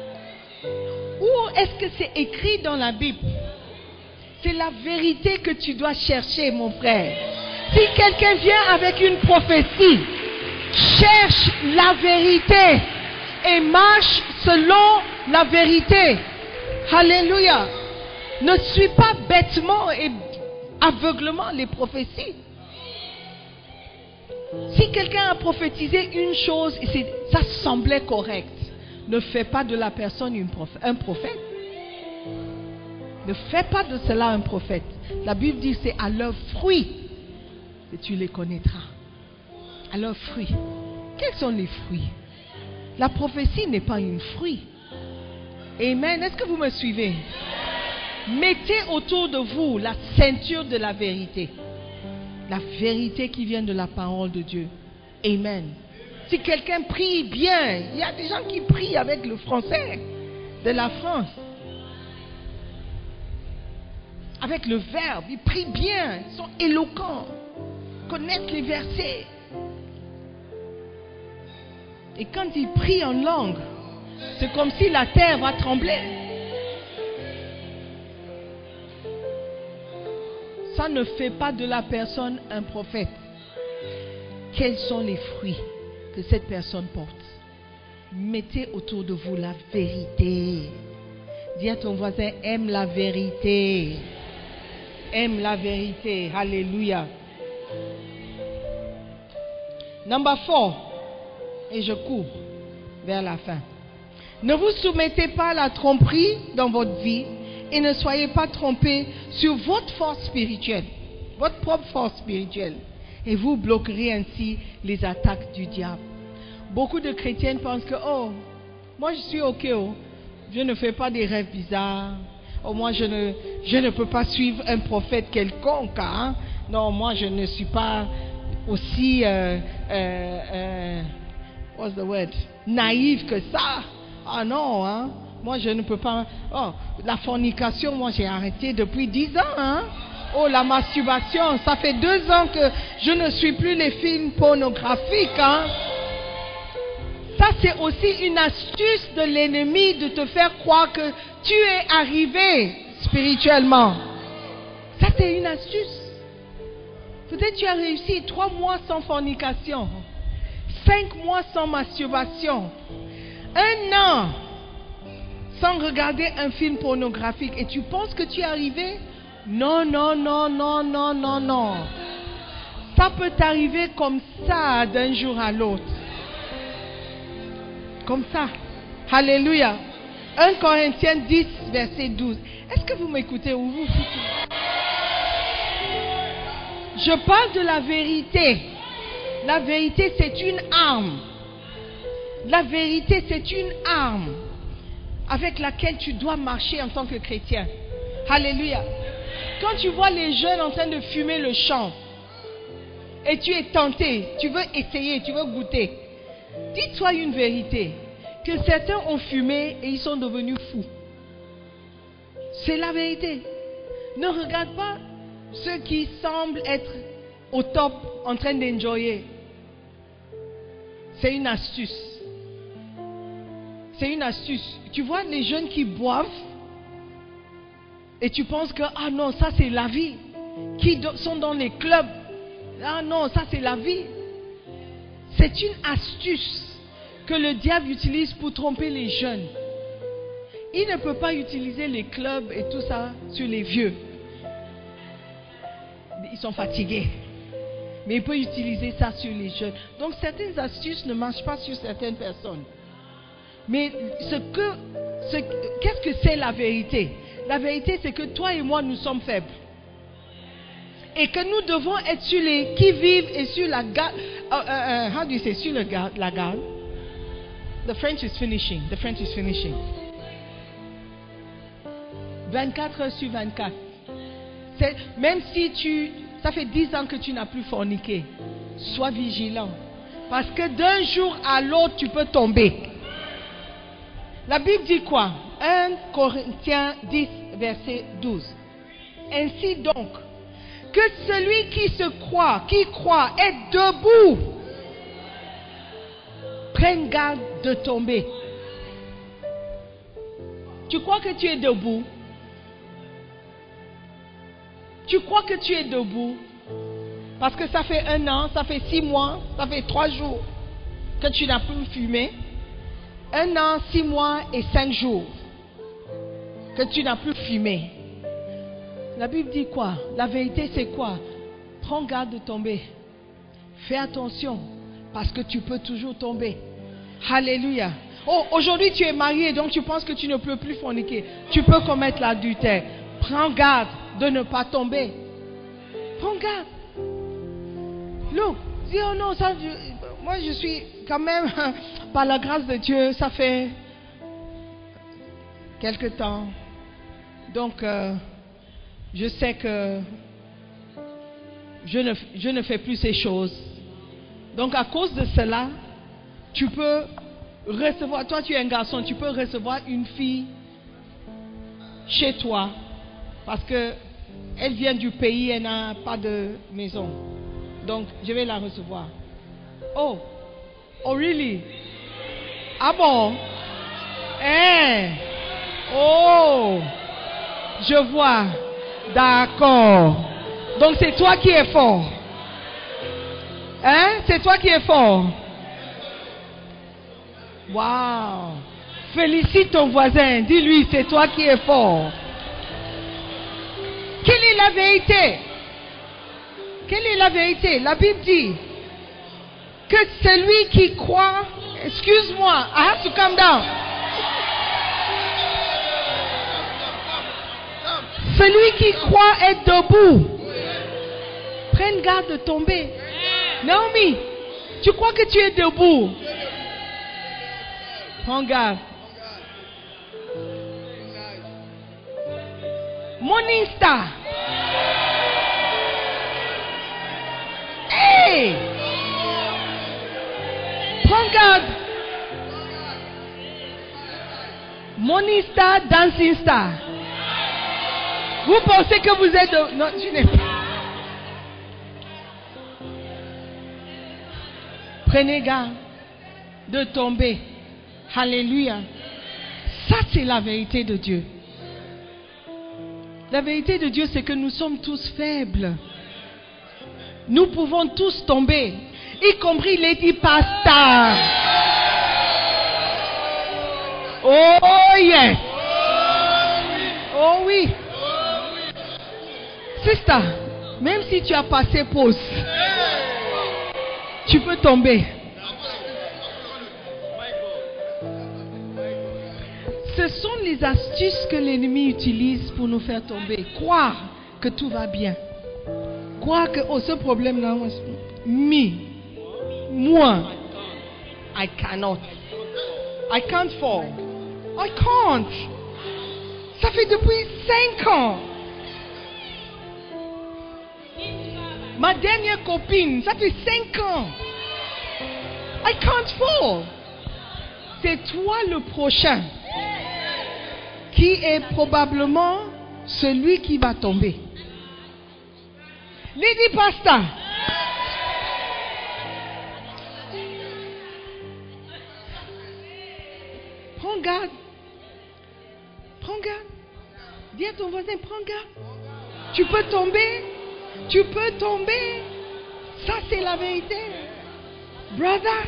Où est-ce que c'est écrit dans la Bible? C'est la vérité que tu dois chercher, mon frère. Si quelqu'un vient avec une prophétie, cherche la vérité et marche selon la vérité. Alléluia. Ne suis pas bêtement et aveuglement les prophéties. Si quelqu'un a prophétisé une chose et c'est, ça semblait correct, ne fais pas de la personne une prophète, un prophète. Ne fais pas de cela un prophète. La Bible dit c'est à leurs fruits que tu les connaîtras. À leurs fruits. Quels sont les fruits? La prophétie n'est pas un fruit. Amen. Est-ce que vous me suivez? Mettez autour de vous la ceinture de la vérité. La vérité qui vient de la parole de Dieu. Amen. Si quelqu'un prie bien, il y a des gens qui prient avec le français de la France. Avec le verbe, ils prient bien, ils sont éloquents, connaissent les versets. Et quand ils prient en langue, c'est comme si la terre va trembler. Ça ne fait pas de la personne un prophète. Quels sont les fruits que cette personne porte? Mettez autour de vous la vérité. Dis à ton voisin, aime la vérité. Aime la vérité. Alléluia. Number four. Et je cours vers la fin. Ne vous soumettez pas à la tromperie dans votre vie et ne soyez pas trompés sur votre force spirituelle, votre propre force spirituelle, et vous bloquerez ainsi les attaques du diable. Beaucoup de chrétiens pensent que, oh, moi je suis ok, oh, je ne fais pas des rêves bizarres, oh, moi je ne, je ne peux pas suivre un prophète quelconque, hein? Non, moi je ne suis pas aussi... Euh, euh, euh, what's the word? Naïf que ça. Ah non, hein? Moi je ne peux pas. Oh, la fornication, moi j'ai arrêté depuis dix ans, hein? Oh, la masturbation, ça fait deux ans que je ne suis plus les films pornographiques, hein? Ça c'est aussi une astuce de l'ennemi de te faire croire que tu es arrivé spirituellement. Ça c'est une astuce. Peut-être tu as réussi trois mois sans fornication. Cinq mois sans masturbation, un an sans regarder un film pornographique et tu penses que tu es arrivé? Non, non, non, non, non, non, non. Ça peut t'arriver comme ça d'un jour à l'autre. Comme ça. Alléluia. un Corinthiens dix, verset douze. Est-ce que vous m'écoutez ou vous? Je parle de la vérité. La vérité, c'est une arme. La vérité, c'est une arme avec laquelle tu dois marcher en tant que chrétien. Alléluia. Quand tu vois les jeunes en train de fumer le champ et tu es tenté, tu veux essayer, tu veux goûter, dis-toi une vérité, que certains ont fumé et ils sont devenus fous. C'est la vérité. Ne regarde pas ceux qui semblent être au top en train d'enjoyer. C'est une astuce. C'est une astuce. Tu vois les jeunes qui boivent et tu penses que ah non, ça c'est la vie. Qui do- sont dans les clubs. Ah non, ça c'est la vie. C'est une astuce que le diable utilise pour tromper les jeunes. Il ne peut pas utiliser les clubs et tout ça sur les vieux. Ils sont fatigués. Mais il peut utiliser ça sur les jeunes. Donc certaines astuces ne marchent pas sur certaines personnes. Mais ce que, ce, qu'est-ce que c'est la vérité? La vérité, c'est que toi et moi, nous sommes faibles. Et que nous devons être sur les qui-vive et sur la garde. Uh, uh, uh, how do you say? Sur le garde, la garde. The French is finishing. The French is finishing. vingt-quatre heures sur vingt-quatre. C'est, même si tu... Ça fait dix ans que tu n'as plus forniqué. Sois vigilant. Parce que d'un jour à l'autre, tu peux tomber. La Bible dit quoi? un Corinthiens dix, verset douze. Ainsi donc, que celui qui se croit, qui croit, est debout, prenne garde de tomber. Tu crois que tu es debout? Tu crois que tu es debout? Parce que ça fait un an, ça fait six mois, ça fait trois jours que tu n'as plus fumé. Un an, six mois et cinq jours que tu n'as plus fumé. La Bible dit quoi? La vérité c'est quoi? Prends garde de tomber. Fais attention parce que tu peux toujours tomber. Alléluia. Oh, aujourd'hui tu es marié donc tu penses que tu ne peux plus forniquer. Tu peux commettre l'adultère. Prends garde de ne pas tomber. Prends garde. Look, dis oh non, ça, je, moi je suis quand même, par la grâce de Dieu, ça fait quelque temps. Donc, euh, je sais que je ne, je ne fais plus ces choses. Donc, à cause de cela, tu peux recevoir, toi tu es un garçon, tu peux recevoir une fille chez toi. Parce que elle vient du pays, elle n'a pas de maison. Donc, je vais la recevoir. Oh, oh really? Ah bon? Eh? Oh, je vois. D'accord. Donc, c'est toi qui es fort. Hein? C'est toi qui es fort. Wow. Félicite ton voisin. Dis-lui, c'est toi qui es fort. Quelle est la vérité? Quelle est la vérité? La Bible dit que celui qui croit, excuse-moi, I have to calm down. Celui qui croit est debout. Prenne garde de tomber. Naomi, tu crois que tu es debout? Prends garde. Morning Star. Hey! Prends garde. Morning Star, Dancing Star. Vous pensez que vous êtes... De... Non, tu n'es pas. Prenez garde de tomber. Alléluia. Ça, c'est la vérité de Dieu. La vérité de Dieu, c'est que nous sommes tous faibles. Nous pouvons tous tomber, y compris Lady Pastor. Oh yes. Oh oui. Sister, même si tu as passé pause, tu peux tomber. Ce sont les astuces que l'ennemi utilise pour nous faire tomber. Croire que tout va bien. Croire que oh, ce problème-là, me, moi, I cannot. I can't fall. I can't. Ça fait depuis cinq ans. Ma dernière copine, ça fait cinq ans. I can't fall. C'est toi le prochain qui est probablement celui qui va tomber. Lady Pastor. Prends garde. Prends garde. Dis à ton voisin, prends garde. Tu peux tomber. Tu peux tomber. Ça, c'est la vérité. Brother?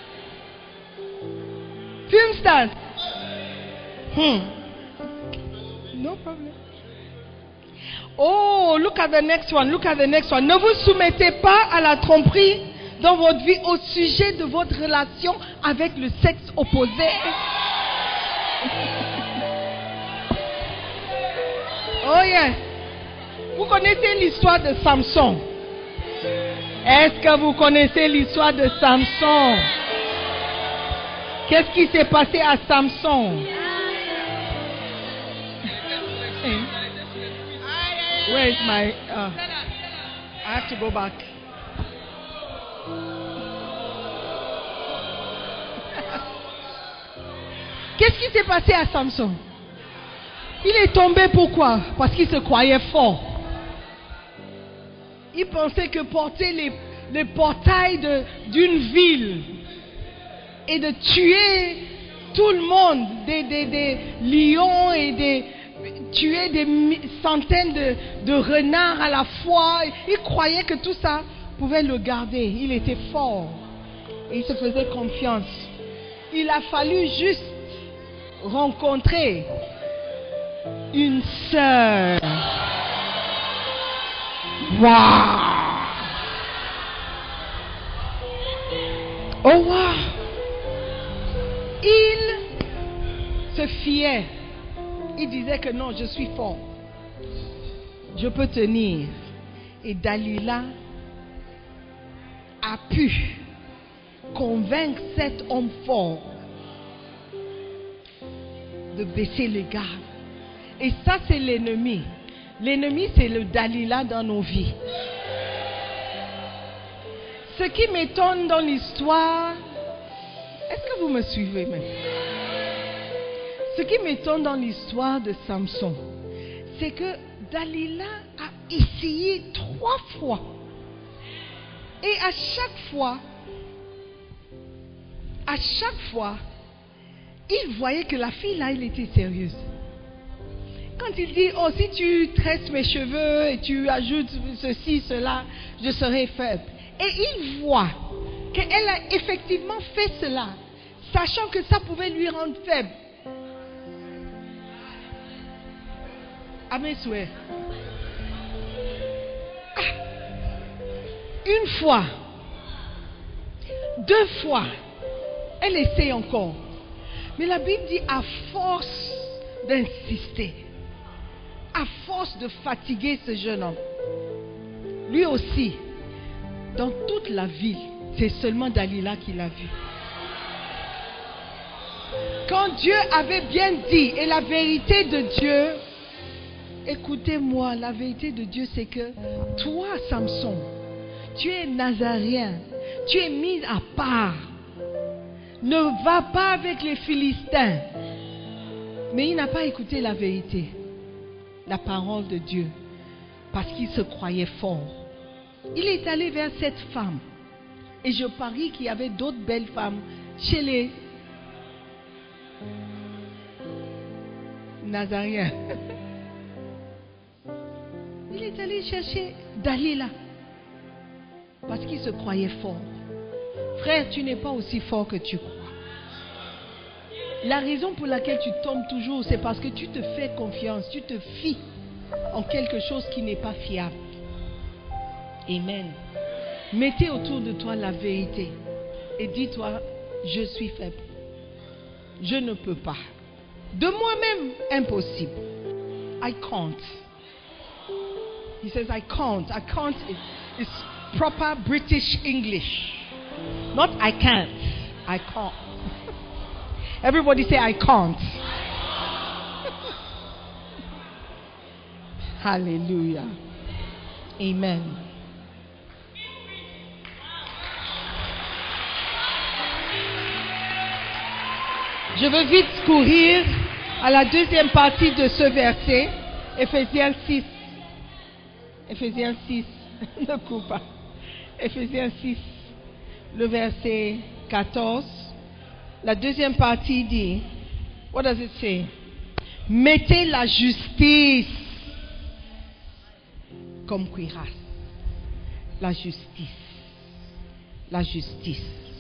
Film stars? Hmm. No problem. Oh, look at the next one. Look at the next one. Ne vous soumettez pas à la tromperie dans votre vie au sujet de votre relation avec le sexe opposé. Oh yes. Vous connaissez l'histoire de Samson? Est-ce que vous connaissez l'histoire de Samson? Qu'est-ce qui s'est passé à Samson? Where is my... Uh, I have to go back. Qu'est-ce qui s'est passé à Samson? Il est tombé pourquoi? Parce qu'il se croyait fort. Il pensait que porter les, les portails de, d'une ville et de tuer tout le monde, des, des, des lions et des... tuer des centaines de, de renards à la fois. Il croyait que tout ça pouvait le garder. Il était fort. Et il se faisait confiance. Il a fallu juste rencontrer une sœur. Waouh! Oh wow! Il se fiait. Il disait que non, je suis fort. Je peux tenir. Et Dalila a pu convaincre cet homme fort de baisser les gardes. Et ça, c'est l'ennemi. L'ennemi, c'est le Dalila dans nos vies. Ce qui m'étonne dans l'histoire, est-ce que vous me suivez même? Ce qui m'étonne dans l'histoire de Samson, c'est que Dalila a essayé trois fois. Et à chaque fois, à chaque fois, il voyait que la fille là, elle était sérieuse. Quand il dit, oh, si tu tresses mes cheveux et tu ajoutes ceci, cela, je serai faible. Et il voit qu'elle a effectivement fait cela, sachant que ça pouvait lui rendre faible. À mes souhaits. Ah. Une fois, deux fois, elle essaie encore. Mais la Bible dit à force d'insister, à force de fatiguer ce jeune homme, lui aussi, dans toute la ville, c'est seulement Dalila qui l'a vu. Quand Dieu avait bien dit, et la vérité de Dieu, écoutez-moi, la vérité de Dieu, c'est que toi, Samson, tu es nazaréen, tu es mis à part. Ne va pas avec les Philistins. Mais il n'a pas écouté la vérité, la parole de Dieu, parce qu'il se croyait fort. Il est allé vers cette femme. Et je parie qu'il y avait d'autres belles femmes chez les Nazaréens. Il est allé chercher Dalila parce qu'il se croyait fort. Frère, tu n'es pas aussi fort que tu crois. La raison pour laquelle tu tombes toujours, c'est parce que tu te fais confiance, tu te fies en quelque chose qui n'est pas fiable. Amen. Mettez autour de toi la vérité et dis-toi, je suis faible. Je ne peux pas. De moi-même, impossible. I can't. He says, I can't. I can't is, is proper British English. Not I can't. I can't. Everybody say, I can't. Hallelujah. Amen. Je veux vite courir à la deuxième partie de ce verset, Éphésiens six. Éphésiens six, ne coupe pas. Éphésiens six, le verset quatorze. La deuxième partie dit, what does it say? Mettez la justice comme cuirasse. La justice. La justice.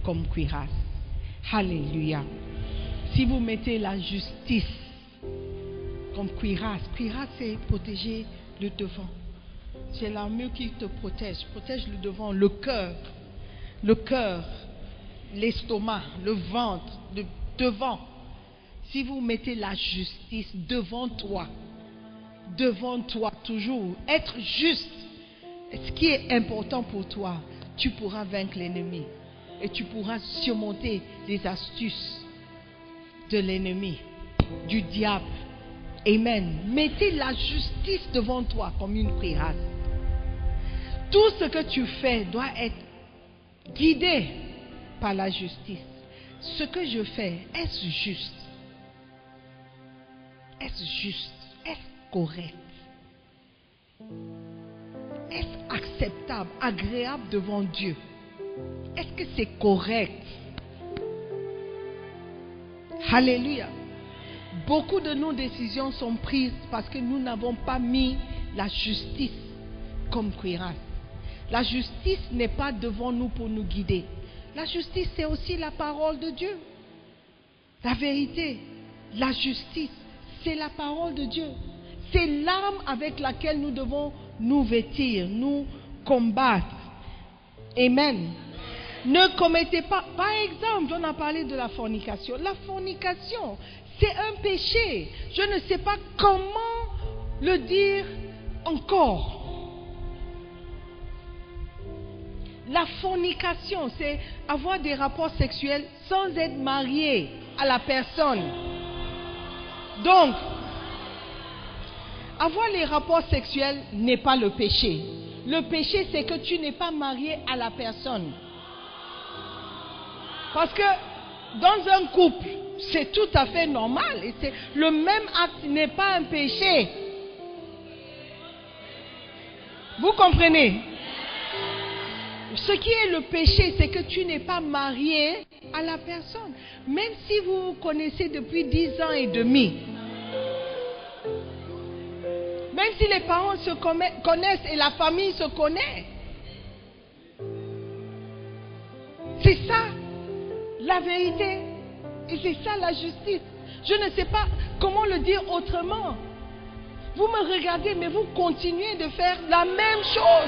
comme cuirasse. Alléluia. Si vous mettez la justice comme cuirasse, cuirasse c'est protéger le devant. C'est l'armure qui te protège, protège le devant, le cœur, le cœur, l'estomac, le ventre, le devant. Si vous mettez la justice devant toi, devant toi toujours, être juste, ce qui est important pour toi, tu pourras vaincre l'ennemi et tu pourras surmonter les astuces de l'ennemi, du diable. Amen. Mettez la justice devant toi comme une cuirasse. Tout ce que tu fais doit être guidé par la justice. Ce que je fais, est-ce juste? Est-ce juste? Est-ce correct? Est-ce acceptable, agréable devant Dieu? Est-ce que c'est correct? Alléluia. Beaucoup de nos décisions sont prises parce que nous n'avons pas mis la justice comme cuirasse. La justice n'est pas devant nous pour nous guider. La justice, c'est aussi la parole de Dieu. La vérité, la justice, c'est la parole de Dieu. C'est l'arme avec laquelle nous devons nous vêtir, nous combattre. Amen. Ne commettez pas, par exemple, on a parlé de la fornication. La fornication, c'est un péché. Je ne sais pas comment le dire encore. La fornication, c'est avoir des rapports sexuels sans être marié à la personne. Donc, avoir les rapports sexuels n'est pas le péché. Le péché, c'est que tu n'es pas marié à la personne. Parce que dans un couple, c'est tout à fait normal. Et c'est, le même acte n'est pas un péché. Vous comprenez? Ce qui est le péché, c'est que tu n'es pas marié à la personne. Même si vous vous connaissez depuis dix ans et demi. Même si les parents se connaissent et la famille se connaît. C'est ça la vérité. Et c'est ça la justice. Je ne sais pas comment le dire autrement. Vous me regardez, mais vous continuez de faire la même chose.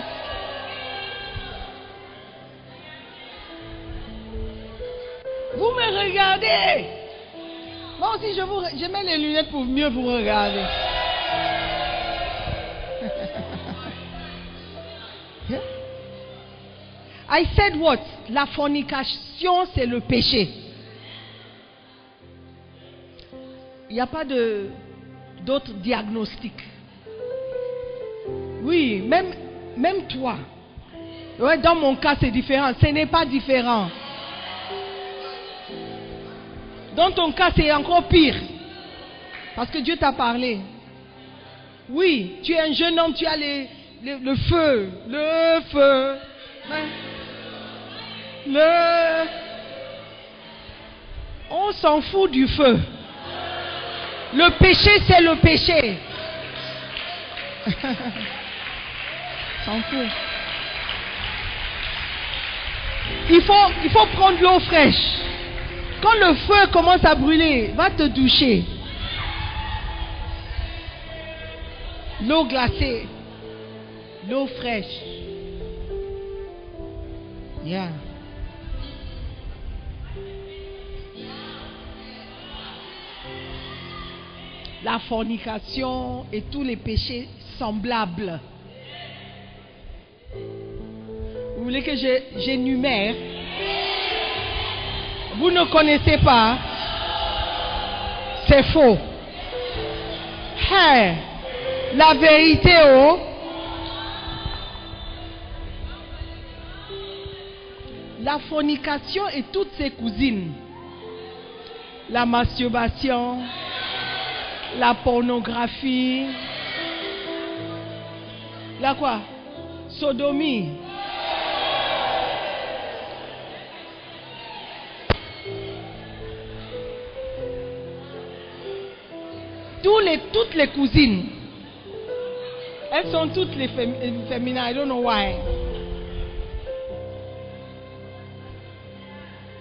Vous me regardez. Moi aussi, je, vous, je mets les lunettes pour mieux vous regarder. I said what? La fornication, c'est le péché. Il n'y a pas de, d'autres diagnostics. Oui, même, même toi. Ouais, dans mon cas, c'est différent. Ce n'est pas différent. Dans ton cas, c'est encore pire. Parce que Dieu t'a parlé. Oui, tu es un jeune homme, tu as les, les, le feu. Le feu. Le... On s'en fout du feu. Le péché, c'est le péché. S'en fout. Il faut, il faut prendre l'eau fraîche. Quand le feu commence à brûler, va te doucher. L'eau glacée, l'eau fraîche. Yeah. La fornication et tous les péchés semblables. Vous voulez que je, j'énumère? Vous ne connaissez pas? C'est faux. Hey, la vérité, oh. La fornication et toutes ses cousines. La masturbation, la pornographie, la quoi? Sodomie. Tous les, toutes les cousines, elles sont toutes les fém- féminines. I don't know why.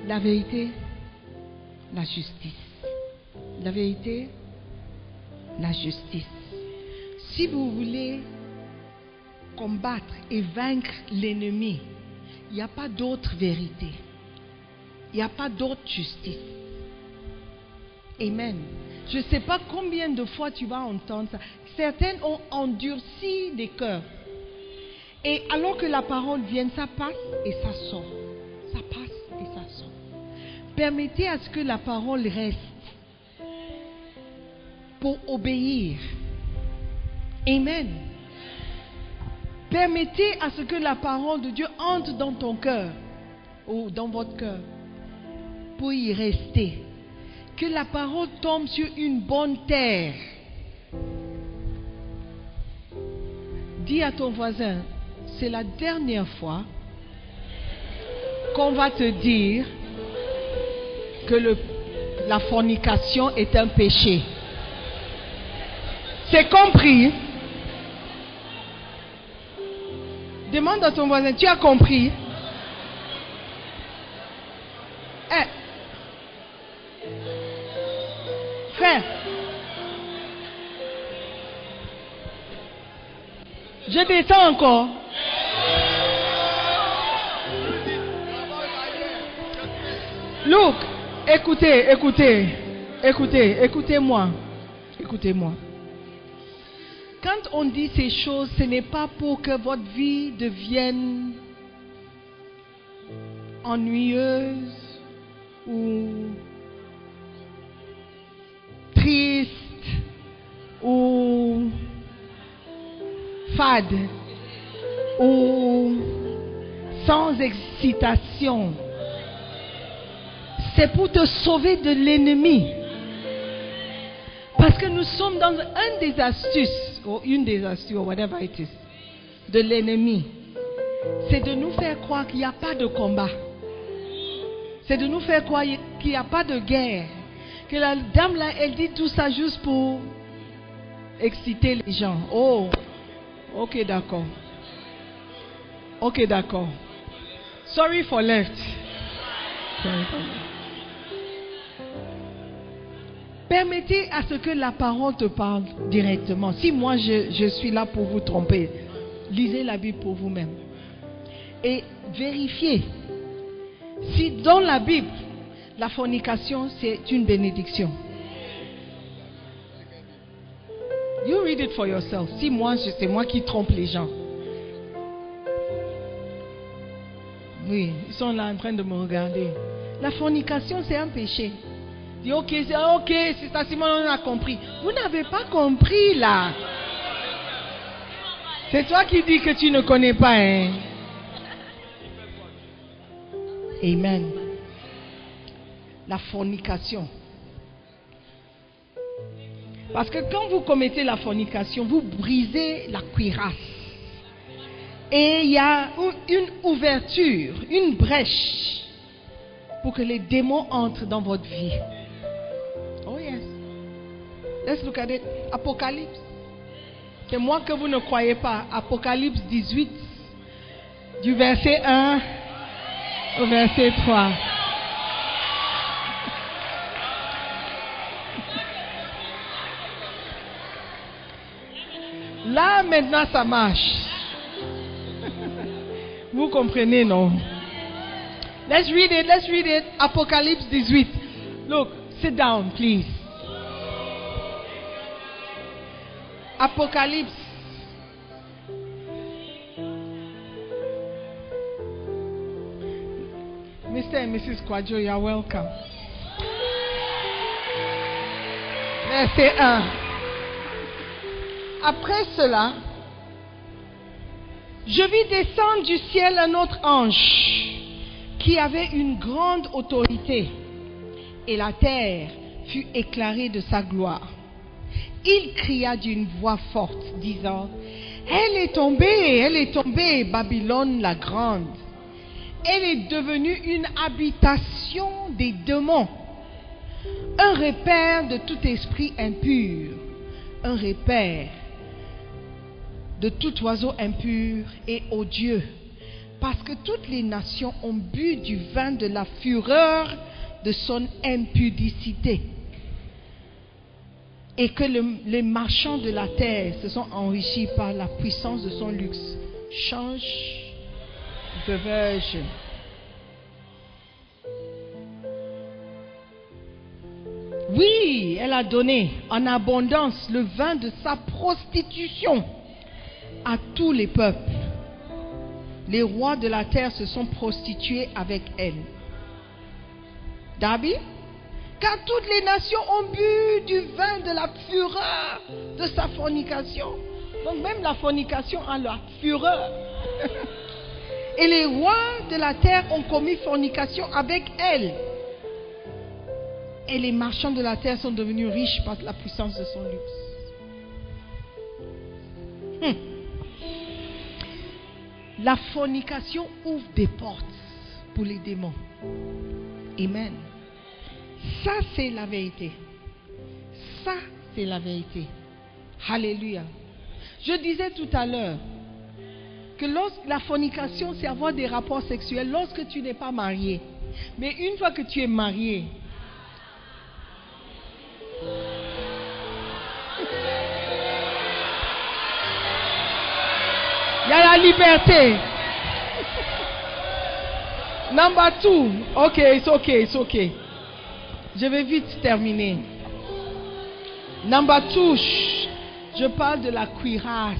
La vérité, la justice. La vérité, la justice. Si vous voulez combattre et vaincre l'ennemi, il n'y a pas d'autre vérité. Il n'y a pas d'autre justice. Amen. Je ne sais pas combien de fois tu vas entendre ça. Certaines ont endurci les cœurs. Et alors que la parole vient, ça passe et ça sort. Ça passe et ça sort. Permettez à ce que la parole reste pour obéir. Amen. Permettez à ce que la parole de Dieu entre dans ton cœur ou dans votre cœur pour y rester. Que la parole tombe sur une bonne terre. Dis à ton voisin, c'est la dernière fois qu'on va te dire que le, la fornication est un péché. C'est compris? Demande à ton voisin, tu as compris? Eh, frère, je descends encore. Look, écoutez, écoutez, écoutez, écoutez-moi, écoutez-moi. Quand on dit ces choses, ce n'est pas pour que votre vie devienne ennuyeuse ou triste ou fade ou sans excitation. C'est pour te sauver de l'ennemi. Parce que nous sommes dans un des astuces, ou une des astuces, ou whatever it is, de l'ennemi. C'est de nous faire croire qu'il n'y a pas de combat. C'est de nous faire croire qu'il n'y a pas de guerre. Que la dame là, elle dit tout ça juste pour exciter les gens. Oh, ok, d'accord. Ok, d'accord. Sorry for left. Sorry for left. Permettez à ce que la parole te parle directement. Si moi je, je suis là pour vous tromper, lisez la Bible pour vous-même. Et vérifiez si dans la Bible, la fornication c'est une bénédiction. You read it for yourself. Si moi, c'est moi qui trompe les gens. Oui, ils sont là en train de me regarder. La fornication c'est un péché. Dis ok, c'est ok, c'est ça, Simon, on a compris. Vous n'avez pas compris là. C'est toi qui dis que tu ne connais pas, hein. Amen. La fornication. Parce que quand vous commettez la fornication, vous brisez la cuirasse. Et il y a une ouverture, une brèche pour que les démons entrent dans votre vie. Oh yes. Let's look at it. Apocalypse. C'est moi que vous ne croyez pas. Apocalypse dix-huit, du verset un au verset trois. Là maintenant ça marche. Vous comprenez, non? Let's read it, let's read it. Apocalypse dix-huit. Look, sit down, please. Apocalypse. Mister and Missus Kwadjo, you are welcome. Verset un. Après cela, je vis descendre du ciel un autre ange qui avait une grande autorité, et la terre fut éclairée de sa gloire. Il cria d'une voix forte, disant, « Elle est tombée, elle est tombée, Babylone la grande. Elle est devenue une habitation des démons, un repère de tout esprit impur, un repère de tout oiseau impur et odieux, Parce que toutes les nations ont bu du vin de la fureur de son impudicité. Et que le, les marchands de la terre se sont enrichis par la puissance de son luxe. Change the version. Oui, elle a donné en abondance le vin de sa prostitution à tous les peuples. Les rois de la terre se sont prostitués avec elle. Darby? Car toutes les nations ont bu du vin de la fureur de sa fornication. Donc même la fornication a la fureur. Et les rois de la terre ont commis fornication avec elle. Et les marchands de la terre sont devenus riches par la puissance de son luxe. Hum. La fornication ouvre des portes pour les démons. Amen. Ça, c'est la vérité. Ça, c'est la vérité. Alléluia. Je disais tout à l'heure que lorsque la fornication, c'est avoir des rapports sexuels lorsque tu n'es pas marié. Mais une fois que tu es marié, il y a la liberté. Number two. Ok, it's okay, it's okay. Je vais vite terminer. Number two. Je parle de la cuirasse.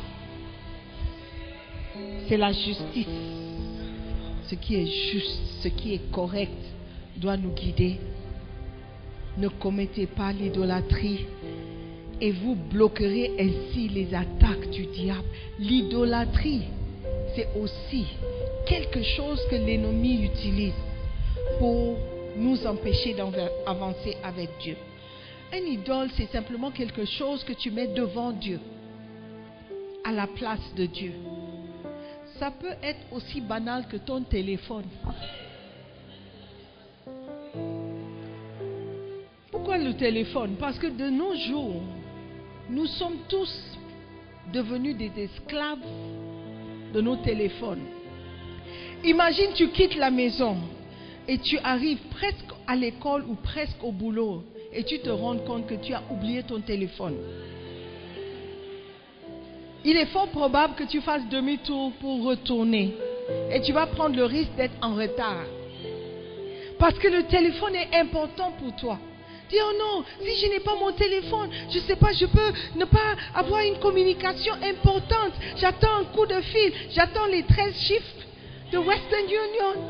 C'est la justice. Ce qui est juste, ce qui est correct doit nous guider. Ne commettez pas l'idolâtrie et vous bloquerez ainsi les attaques du diable. L'idolâtrie, c'est aussi quelque chose que l'ennemi utilise pour nous empêcher d'avancer avec Dieu. Un idole, c'est simplement quelque chose que tu mets devant Dieu, à la place de Dieu. Ça peut être aussi banal que ton téléphone. Pourquoi le téléphone? Parce que de nos jours, nous sommes tous devenus des esclaves de nos téléphones. Imagine, tu quittes la maison et tu arrives presque à l'école ou presque au boulot et tu te rends compte que tu as oublié ton téléphone. Il est fort probable que tu fasses demi-tour pour retourner et tu vas prendre le risque d'être en retard. Parce que le téléphone est important pour toi. Dis, oh non, si je n'ai pas mon téléphone, je ne sais pas, je peux ne pas avoir une communication importante. J'attends un coup de fil, j'attends les treize chiffres de Western Union.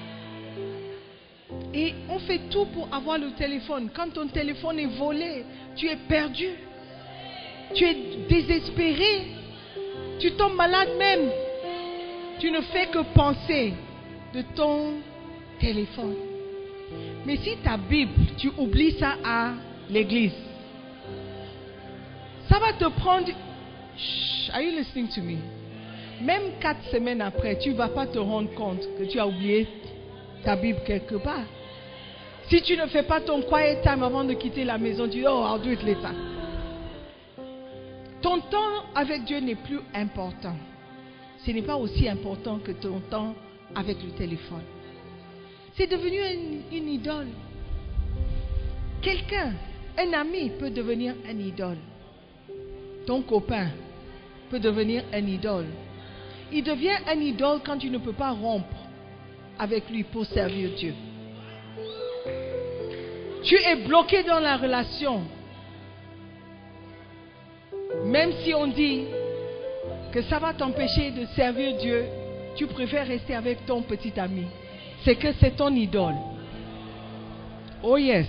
Et on fait tout pour avoir le téléphone. Quand ton téléphone est volé, tu es perdu. Tu es désespéré. Tu tombes malade même. Tu ne fais que penser de ton téléphone. Mais si ta Bible, tu oublies ça à l'église, ça va te prendre... Shh, are you listening to me? Même quatre semaines après, tu ne vas pas te rendre compte que tu as oublié ta Bible quelque part. Si tu ne fais pas ton quiet time avant de quitter la maison, tu dis, oh, I'll do it later. Ton temps avec Dieu n'est plus important. Ce n'est pas aussi important que ton temps avec le téléphone. C'est devenu une, une idole. Quelqu'un, un ami peut devenir un idole. Ton copain peut devenir un idole. Il devient un idole quand tu ne peux pas rompre avec lui pour servir Dieu. Tu es bloqué dans la relation. Même si on dit que ça va t'empêcher de servir Dieu, tu préfères rester avec ton petit ami. C'est que c'est ton idole. Oh yes.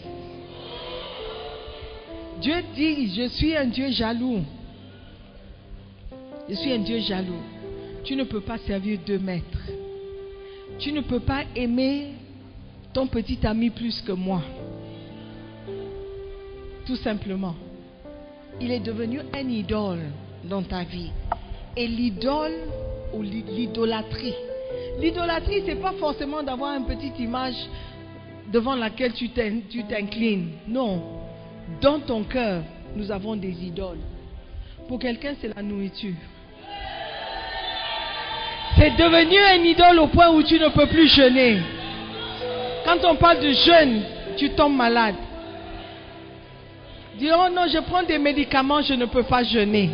Dieu dit, je suis un Dieu jaloux. Je suis un Dieu jaloux. Tu ne peux pas servir deux maîtres. Tu ne peux pas aimer ton petit ami plus que moi. Tout simplement. Il est devenu un idole dans ta vie. Et l'idole ou l'idolâtrie. L'idolâtrie, ce n'est pas forcément d'avoir une petite image devant laquelle tu t'inclines. Non. Dans ton cœur, nous avons des idoles. Pour quelqu'un, c'est la nourriture. C'est devenu un idole au point où tu ne peux plus jeûner. Quand on parle de jeûne, tu tombes malade. Dis, oh non, je prends des médicaments, je ne peux pas jeûner.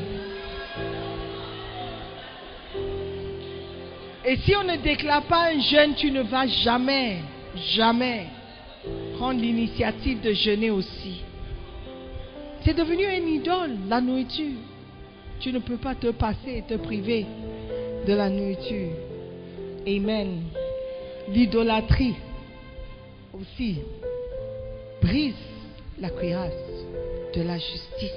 Et si on ne déclare pas un jeûne, tu ne vas jamais, jamais prendre l'initiative de jeûner aussi. C'est devenu une idole, la nourriture. Tu ne peux pas te passer et te priver de la nourriture. Amen. L'idolâtrie aussi brise la cuirasse de la justice.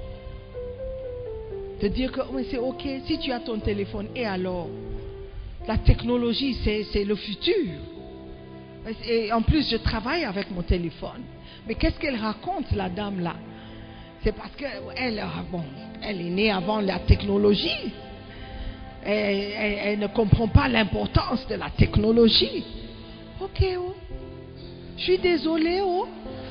De dire que oh, c'est ok si tu as ton téléphone, et alors la technologie c'est, c'est le futur. Et en plus je travaille avec mon téléphone. Mais qu'est-ce qu'elle raconte, la dame là? C'est parce qu'elle bon, elle est née avant la technologie. Elle, elle, elle ne comprend pas l'importance de la technologie. Ok, oh. Je suis désolée, oh.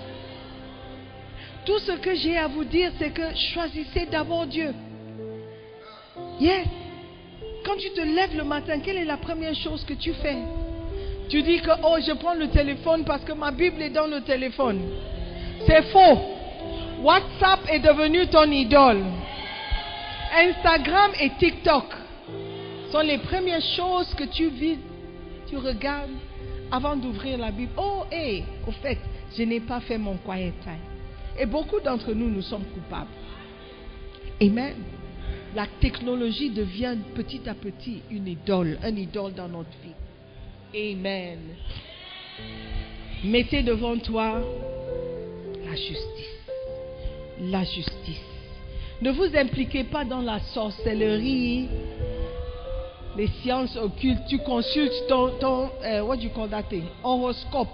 Tout ce que j'ai à vous dire, c'est que choisissez d'abord Dieu. Yes. Quand tu te lèves le matin, quelle est la première chose que tu fais? Tu dis que, oh, je prends le téléphone parce que ma Bible est dans le téléphone. C'est faux. WhatsApp est devenu ton idole. Instagram et TikTok sont les premières choses que tu vis, tu regardes avant d'ouvrir la Bible. Oh, hé, hey, au fait, je n'ai pas fait mon quiet time. Et beaucoup d'entre nous, nous sommes coupables. Amen. La technologie devient petit à petit une idole, un idole dans notre vie. Amen. Mettez devant toi la justice. La justice. Ne vous impliquez pas dans la sorcellerie, les sciences occultes. Tu consultes ton, ton uh, what do you call that thing? Horoscope.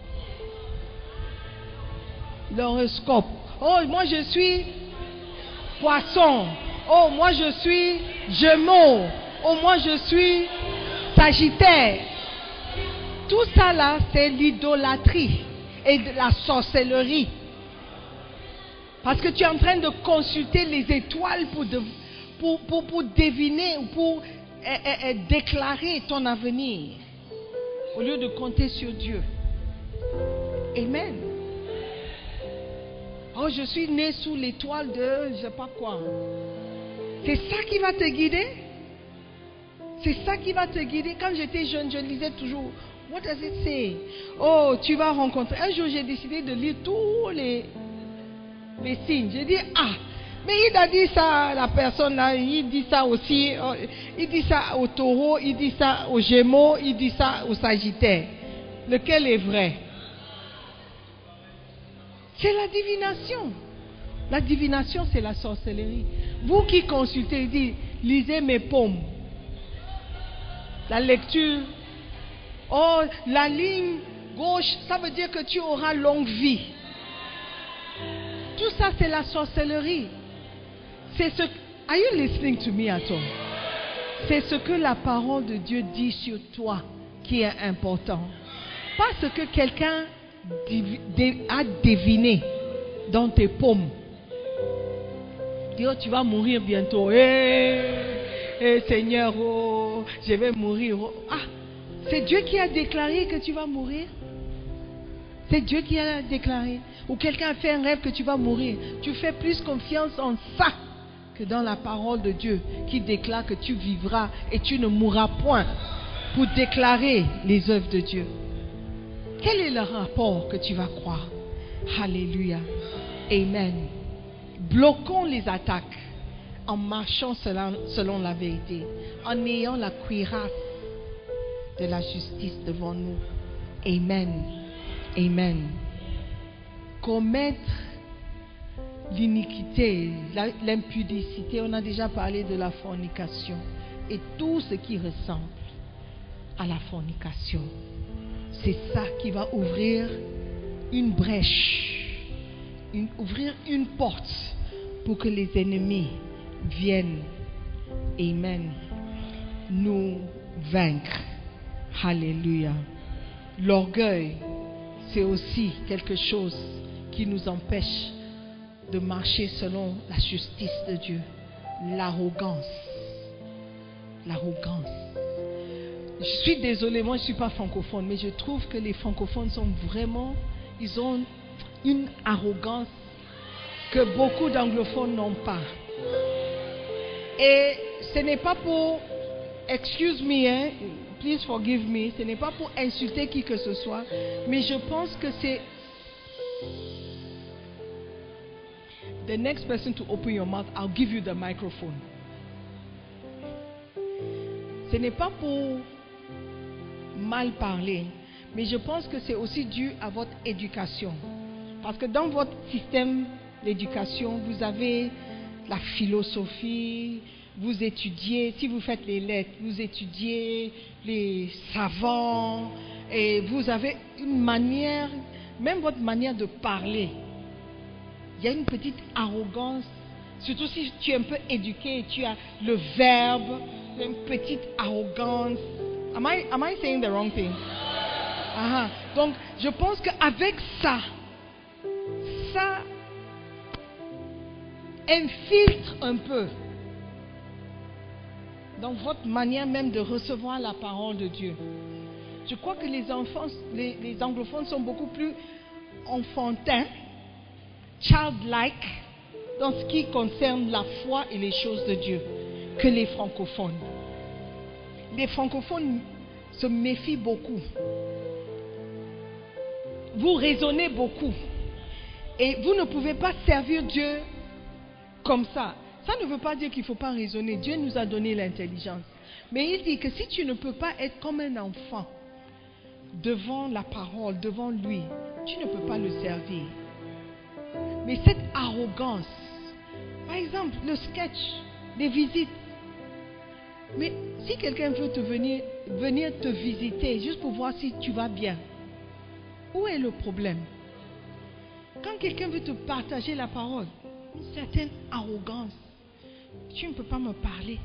L'horoscope. Oh, moi je suis poisson. Oh, moi je suis Gémeaux. Oh, moi je suis Sagittaire. Tout ça là, c'est l'idolâtrie et de la sorcellerie. Parce que tu es en train de consulter les étoiles pour, de, pour, pour, pour deviner ou pour eh, eh, eh, déclarer ton avenir au lieu de compter sur Dieu. Amen. Oh, je suis né sous l'étoile de je sais pas quoi. C'est ça qui va te guider? C'est ça qui va te guider? Quand j'étais jeune, je lisais toujours. What does it say? Oh, tu vas rencontrer. Un jour, j'ai décidé de lire tous les, les signes. J'ai dit, ah, mais il a dit ça, la personne là, il dit ça aussi. Il dit ça au taureau, il dit ça au gémeaux, il dit ça au sagittaire. Lequel est vrai? C'est la divination. La divination, c'est la sorcellerie. Vous qui consultez, il dit, lisez mes paumes. La lecture. Oh, la ligne gauche, ça veut dire que tu auras longue vie. Tout ça, c'est la sorcellerie. C'est ce... Are you listening to me at all? C'est ce que la parole de Dieu dit sur toi qui est important. Pas ce que quelqu'un a deviné dans tes paumes. Dis, oh, tu vas mourir bientôt. Eh, eh, Seigneur, oh, je vais mourir. Oh. Ah, c'est Dieu qui a déclaré que tu vas mourir. C'est Dieu qui a déclaré. Ou quelqu'un a fait un rêve que tu vas mourir. Tu fais plus confiance en ça que dans la parole de Dieu qui déclare que tu vivras et tu ne mourras point pour déclarer les œuvres de Dieu. Quel est le rapport que tu vas croire? Alléluia. Amen. Bloquons les attaques en marchant selon, selon la vérité, en ayant la cuirasse de la justice devant nous. Amen. Amen. Commettre l'iniquité, l'impudicité, on a déjà parlé de la fornication et tout ce qui ressemble à la fornication. C'est ça qui va ouvrir une brèche, une, ouvrir une porte pour que les ennemis viennent, amen, nous vaincre. Alléluia. L'orgueil, c'est aussi quelque chose qui nous empêche de marcher selon la justice de Dieu. L'arrogance. L'arrogance. Je suis désolée, moi je ne suis pas francophone, mais je trouve que les francophones sont vraiment, ils ont une arrogance que beaucoup d'anglophones n'ont pas. Et ce n'est pas pour, excuse me, hein, please forgive me, ce n'est pas pour insulter qui que ce soit, mais je pense que c'est the next person to open your mouth, I'll give you the microphone. Ce n'est pas pour mal parler, mais je pense que c'est aussi dû à votre éducation. Parce que dans votre système d'éducation, vous avez la philosophie, vous étudiez, si vous faites les lettres, vous étudiez les savants, et vous avez une manière, même votre manière de parler, il y a une petite arrogance, surtout si tu es un peu éduqué, tu as le verbe, une petite arrogance. Am I, am I saying the wrong thing? Uh-huh. Donc, je pense qu'avec ça, ça infiltre un peu dans votre manière même de recevoir la parole de Dieu. Je crois que les enfants, les, les anglophones sont beaucoup plus enfantins, childlike, dans ce qui concerne la foi et les choses de Dieu, que les francophones. Les francophones se méfient beaucoup. Vous raisonnez beaucoup. Et vous ne pouvez pas servir Dieu comme ça. Ça ne veut pas dire qu'il ne faut pas raisonner. Dieu nous a donné l'intelligence. Mais il dit que si tu ne peux pas être comme un enfant devant la parole, devant lui, tu ne peux pas le servir. Mais cette arrogance, par exemple, le sketch, les visites. Mais si quelqu'un veut te venir, venir te visiter juste pour voir si tu vas bien, où est le problème? Quand quelqu'un veut te partager la parole, une certaine arrogance, tu ne peux pas me parler.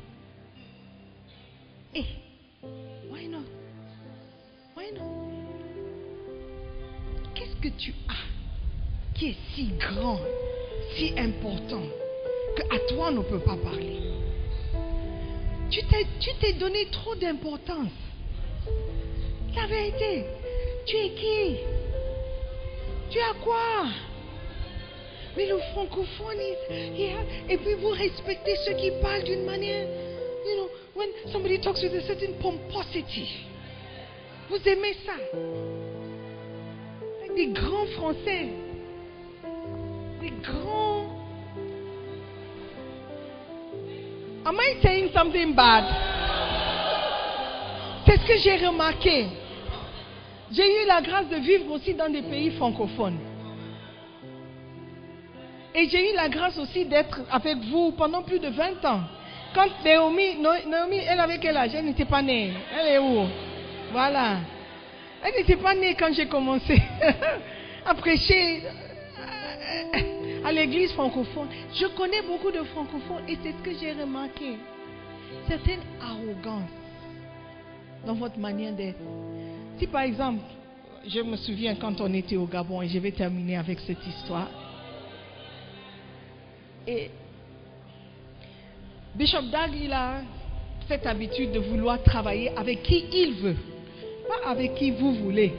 Eh, why not? Why not? Qu'est-ce que tu as qui est si grand, si important, qu'à toi on ne peut pas parler? Tu t'es, tu t'es donné trop d'importance. La vérité, tu es qui? Tu as quoi? Mais le francophone, il, il a, et puis vous respectez ceux qui parlent d'une manière, you know, when somebody talks with a certain pomposity, vous aimez ça. Des grands Français, des grands. Am I saying something bad? C'est ce que j'ai remarqué. J'ai eu la grâce de vivre aussi dans des pays francophones. Et j'ai eu la grâce aussi d'être avec vous pendant plus de vingt ans. Quand Naomi, Naomi, elle avait quel âge? Elle n'était pas née. Elle est où? Voilà. Elle n'était pas née quand j'ai commencé à prêcher à l'église francophone. Je connais beaucoup de francophones et c'est ce que j'ai remarqué. Certaines arrogances dans votre manière d'être. Si par exemple, je me souviens quand on était au Gabon, et je vais terminer avec cette histoire. Et Bishop Dag, il a cette habitude de vouloir travailler avec qui il veut, pas avec qui vous voulez.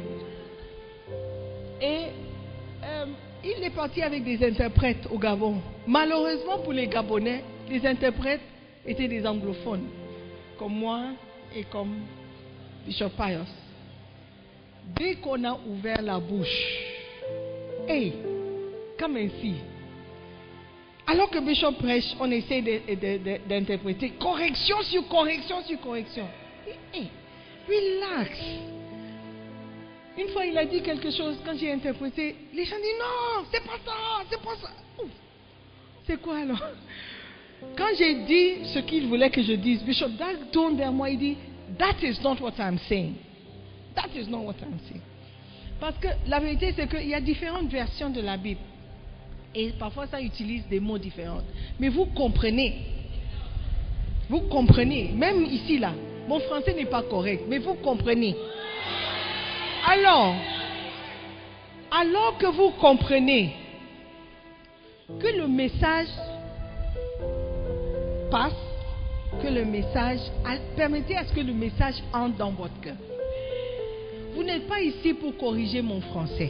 Et euh, il est parti avec des interprètes au Gabon. Malheureusement pour les Gabonais, les interprètes étaient des anglophones, comme moi et comme Bishop Pius. Dès qu'on a ouvert la bouche, hey, comme ainsi. Alors que Bishop prêche, on essaie d'interpréter correction sur correction sur correction. Hey, relax. Une fois, il a dit quelque chose, quand j'ai interprété, les gens disent non, c'est pas ça, c'est pas ça. C'est quoi alors? Quand j'ai dit ce qu'il voulait que je dise, Bishop Dag tourne vers moi et dit, that is not what I'm saying. That is not what I'm saying. Parce que la vérité, c'est qu'il y a différentes versions de la Bible. Et parfois, ça utilise des mots différents. Mais vous comprenez. Vous comprenez. Même ici, là, mon français n'est pas correct, mais vous comprenez. Alors, alors que vous comprenez que le message passe, que le message, permettez à ce que le message entre dans votre cœur. Vous n'êtes pas ici pour corriger mon français.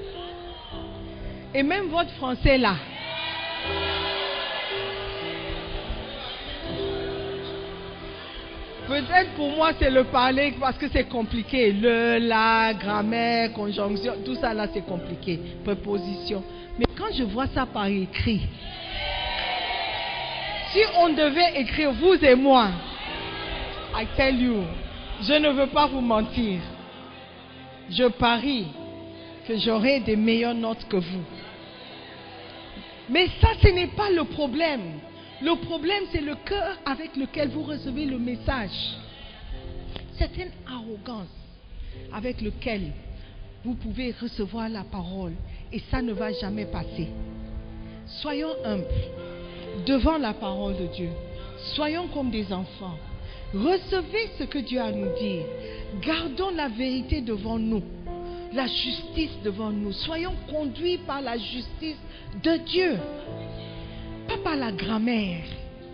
Et même votre français là. Peut-être pour moi c'est le parler parce que c'est compliqué. Le, la, grammaire, conjonction, tout ça là c'est compliqué. Préposition. Mais quand je vois ça par écrit, si on devait écrire vous et moi, I tell you, je ne veux pas vous mentir. Je parie que j'aurai des meilleures notes que vous. Mais ça, ce n'est pas le problème. Le problème, c'est le cœur avec lequel vous recevez le message. C'est une arrogance avec laquelle vous pouvez recevoir la parole et ça ne va jamais passer. Soyons humbles devant la parole de Dieu. Soyons comme des enfants. Recevez ce que Dieu a à nous dire. Gardons la vérité devant nous. La justice devant nous. Soyons conduits par la justice de Dieu. Pas par la grammaire.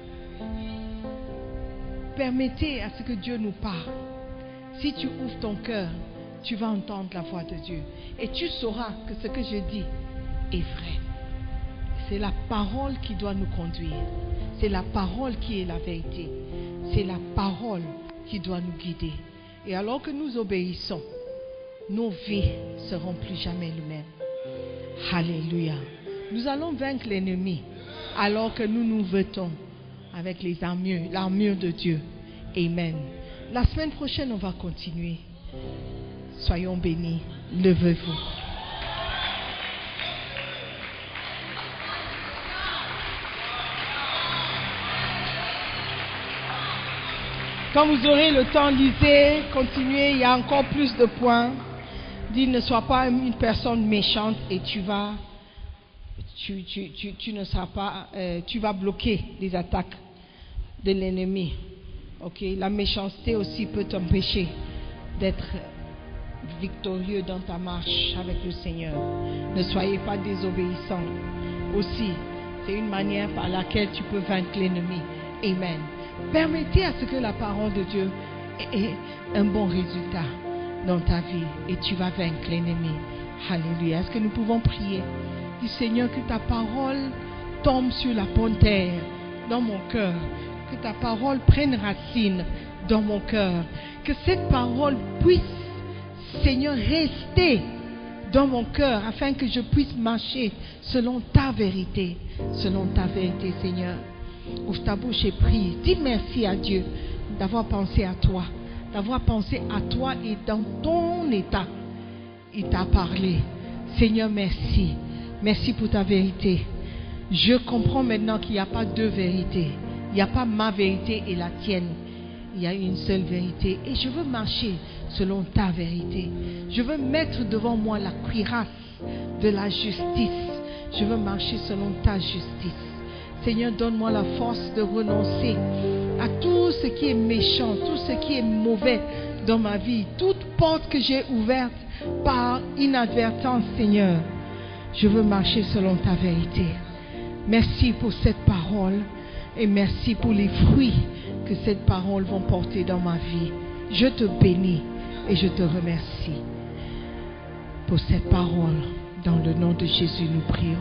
Permettez à ce que Dieu nous parle. Si tu ouvres ton cœur, tu vas entendre la voix de Dieu. Et tu sauras que ce que je dis est vrai. C'est la parole qui doit nous conduire. C'est la parole qui est la vérité. C'est la parole qui doit nous guider. Et alors que nous obéissons, nos vies ne seront plus jamais les mêmes. Alléluia. Nous allons vaincre l'ennemi alors que nous nous vêtons avec les armures, l'armure de Dieu. Amen. La semaine prochaine, on va continuer. Soyons bénis. Levez-vous. Quand vous aurez le temps, lisez, continuez, il y a encore plus de points. Dis, ne sois pas une personne méchante et tu vas, tu, tu, tu, tu ne seras pas, euh, tu vas bloquer les attaques de l'ennemi. Ok, la méchanceté aussi peut t'empêcher d'être victorieux dans ta marche avec le Seigneur. Ne soyez pas désobéissants. Aussi, c'est une manière par laquelle tu peux vaincre l'ennemi. Amen. Permettez à ce que la parole de Dieu ait un bon résultat dans ta vie et tu vas vaincre l'ennemi. Alléluia. Est-ce que nous pouvons prier? Dis, Seigneur, que ta parole tombe sur la bonne terre dans mon cœur. Que ta parole prenne racine dans mon cœur. Que cette parole puisse, Seigneur, rester dans mon cœur afin que je puisse marcher selon ta vérité. Selon ta vérité, Seigneur. Ouvre ta bouche et prie. Dis merci à Dieu d'avoir pensé à toi. D'avoir pensé à toi et dans ton état. Il t'a parlé. Seigneur, merci. Merci pour ta vérité. Je comprends maintenant qu'il n'y a pas deux vérités. Il n'y a pas ma vérité et la tienne. Il y a une seule vérité. Et je veux marcher selon ta vérité. Je veux mettre devant moi la cuirasse de la justice. Je veux marcher selon ta justice. Seigneur, donne-moi la force de renoncer à tout ce qui est méchant, tout ce qui est mauvais dans ma vie, toute porte que j'ai ouverte par inadvertance, Seigneur. Je veux marcher selon ta vérité. Merci pour cette parole et merci pour les fruits que cette parole va porter dans ma vie. Je te bénis et je te remercie pour cette parole. Dans le nom de Jésus, nous prions.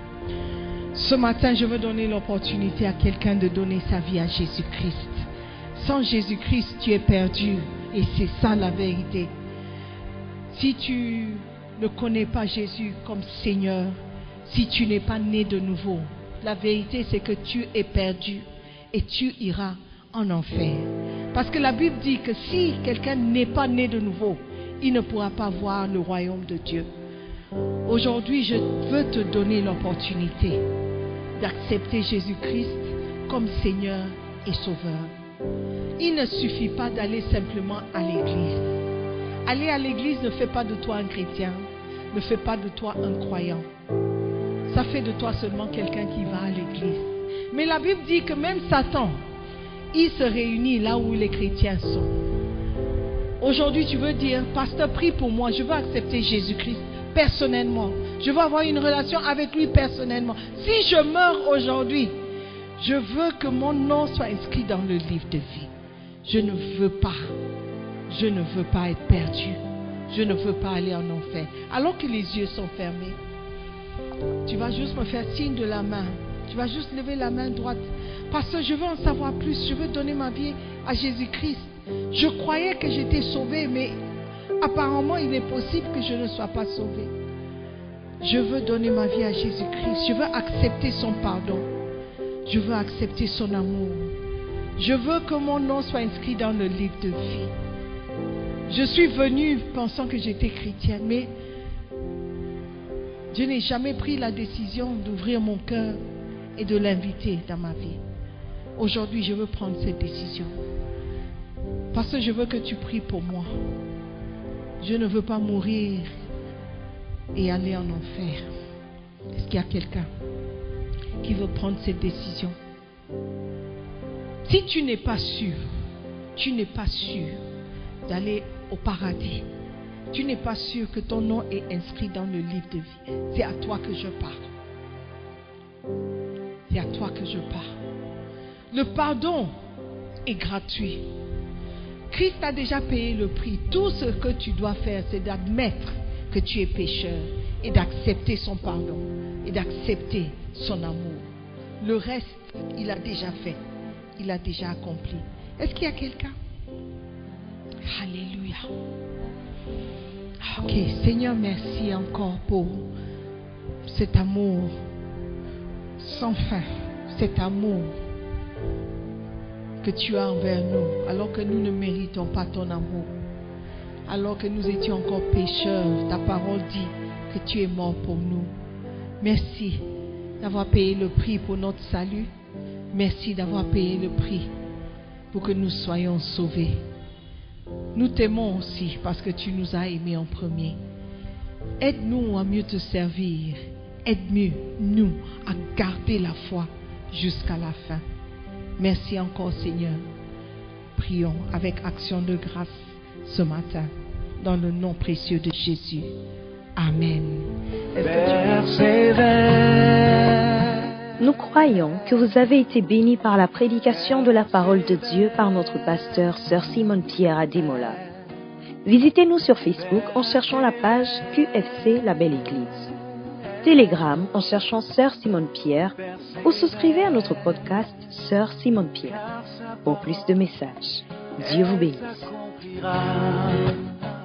Ce matin, je veux donner l'opportunité à quelqu'un de donner sa vie à Jésus-Christ. Sans Jésus-Christ, tu es perdu. Et c'est ça la vérité. Si tu ne connais pas Jésus comme Seigneur, si tu n'es pas né de nouveau, la vérité c'est que tu es perdu et tu iras en enfer. Parce que la Bible dit que si quelqu'un n'est pas né de nouveau, il ne pourra pas voir le royaume de Dieu. Aujourd'hui, je veux te donner l'opportunité d'accepter Jésus-Christ comme Seigneur et Sauveur. Il ne suffit pas d'aller simplement à l'église. Aller à l'église ne fait pas de toi un chrétien, ne fait pas de toi un croyant. Ça fait de toi seulement quelqu'un qui va à l'église. Mais la Bible dit que même Satan, il se réunit là où les chrétiens sont. Aujourd'hui, tu veux dire, pasteur, prie pour moi, je veux accepter Jésus-Christ personnellement. Je veux avoir une relation avec lui personnellement. Si je meurs aujourd'hui, Je veux que mon nom soit inscrit dans le livre de vie. Je ne veux pas, je ne veux pas être perdu. Je ne veux pas aller en enfer. Alors que les yeux sont fermés, tu vas juste me faire signe de la main. Tu vas juste lever la main droite. Parce que je veux en savoir plus. Je veux donner ma vie à Jésus-Christ. Je croyais que j'étais sauvé, mais apparemment, il est possible que je ne sois pas sauvé. Je veux donner ma vie à Jésus-Christ. Je veux accepter son pardon. Je veux accepter son amour. Je veux que mon nom soit inscrit dans le livre de vie. Je suis venue pensant que j'étais chrétienne, mais je n'ai jamais pris la décision d'ouvrir mon cœur et de l'inviter dans ma vie. Aujourd'hui, je veux prendre cette décision. Parce que je veux que tu pries pour moi. Je ne veux pas mourir et aller en enfer. Est-ce qu'il y a quelqu'un qui veut prendre cette décision? Si tu n'es pas sûr, tu n'es pas sûr d'aller au paradis, tu n'es pas sûr que ton nom est inscrit dans le livre de vie, c'est à toi que je parle. C'est à toi que je parle. Le pardon est gratuit. Christ a déjà payé le prix. Tout ce que tu dois faire, c'est d'admettre que tu es pécheur et d'accepter son pardon et d'accepter son amour. Le reste, il a déjà fait. Il a déjà accompli. Est-ce qu'il y a quelqu'un? Alléluia. Ok, Seigneur, merci encore pour cet amour sans fin, cet amour que tu as envers nous, alors que nous ne méritons pas ton amour, alors que nous étions encore pécheurs. Ta parole dit que tu es mort pour nous. Merci d'avoir payé le prix pour notre salut. Merci d'avoir payé le prix pour que nous soyons sauvés. Nous t'aimons aussi parce que tu nous as aimés en premier. Aide-nous à mieux te servir. Aide-nous à garder la foi jusqu'à la fin. Merci encore, Seigneur. Prions avec action de grâce ce matin dans le nom précieux de Jésus. Amen. Nous croyons que vous avez été bénis par la prédication de la parole de Dieu par notre pasteur, Sœur Simone Pierre Ademola. Visitez-nous sur Facebook en cherchant la page Q F C La Belle Église. Telegram en cherchant Sœur Simone Pierre ou souscrivez à notre podcast Sœur Simone Pierre. Pour plus de messages, Dieu vous bénisse.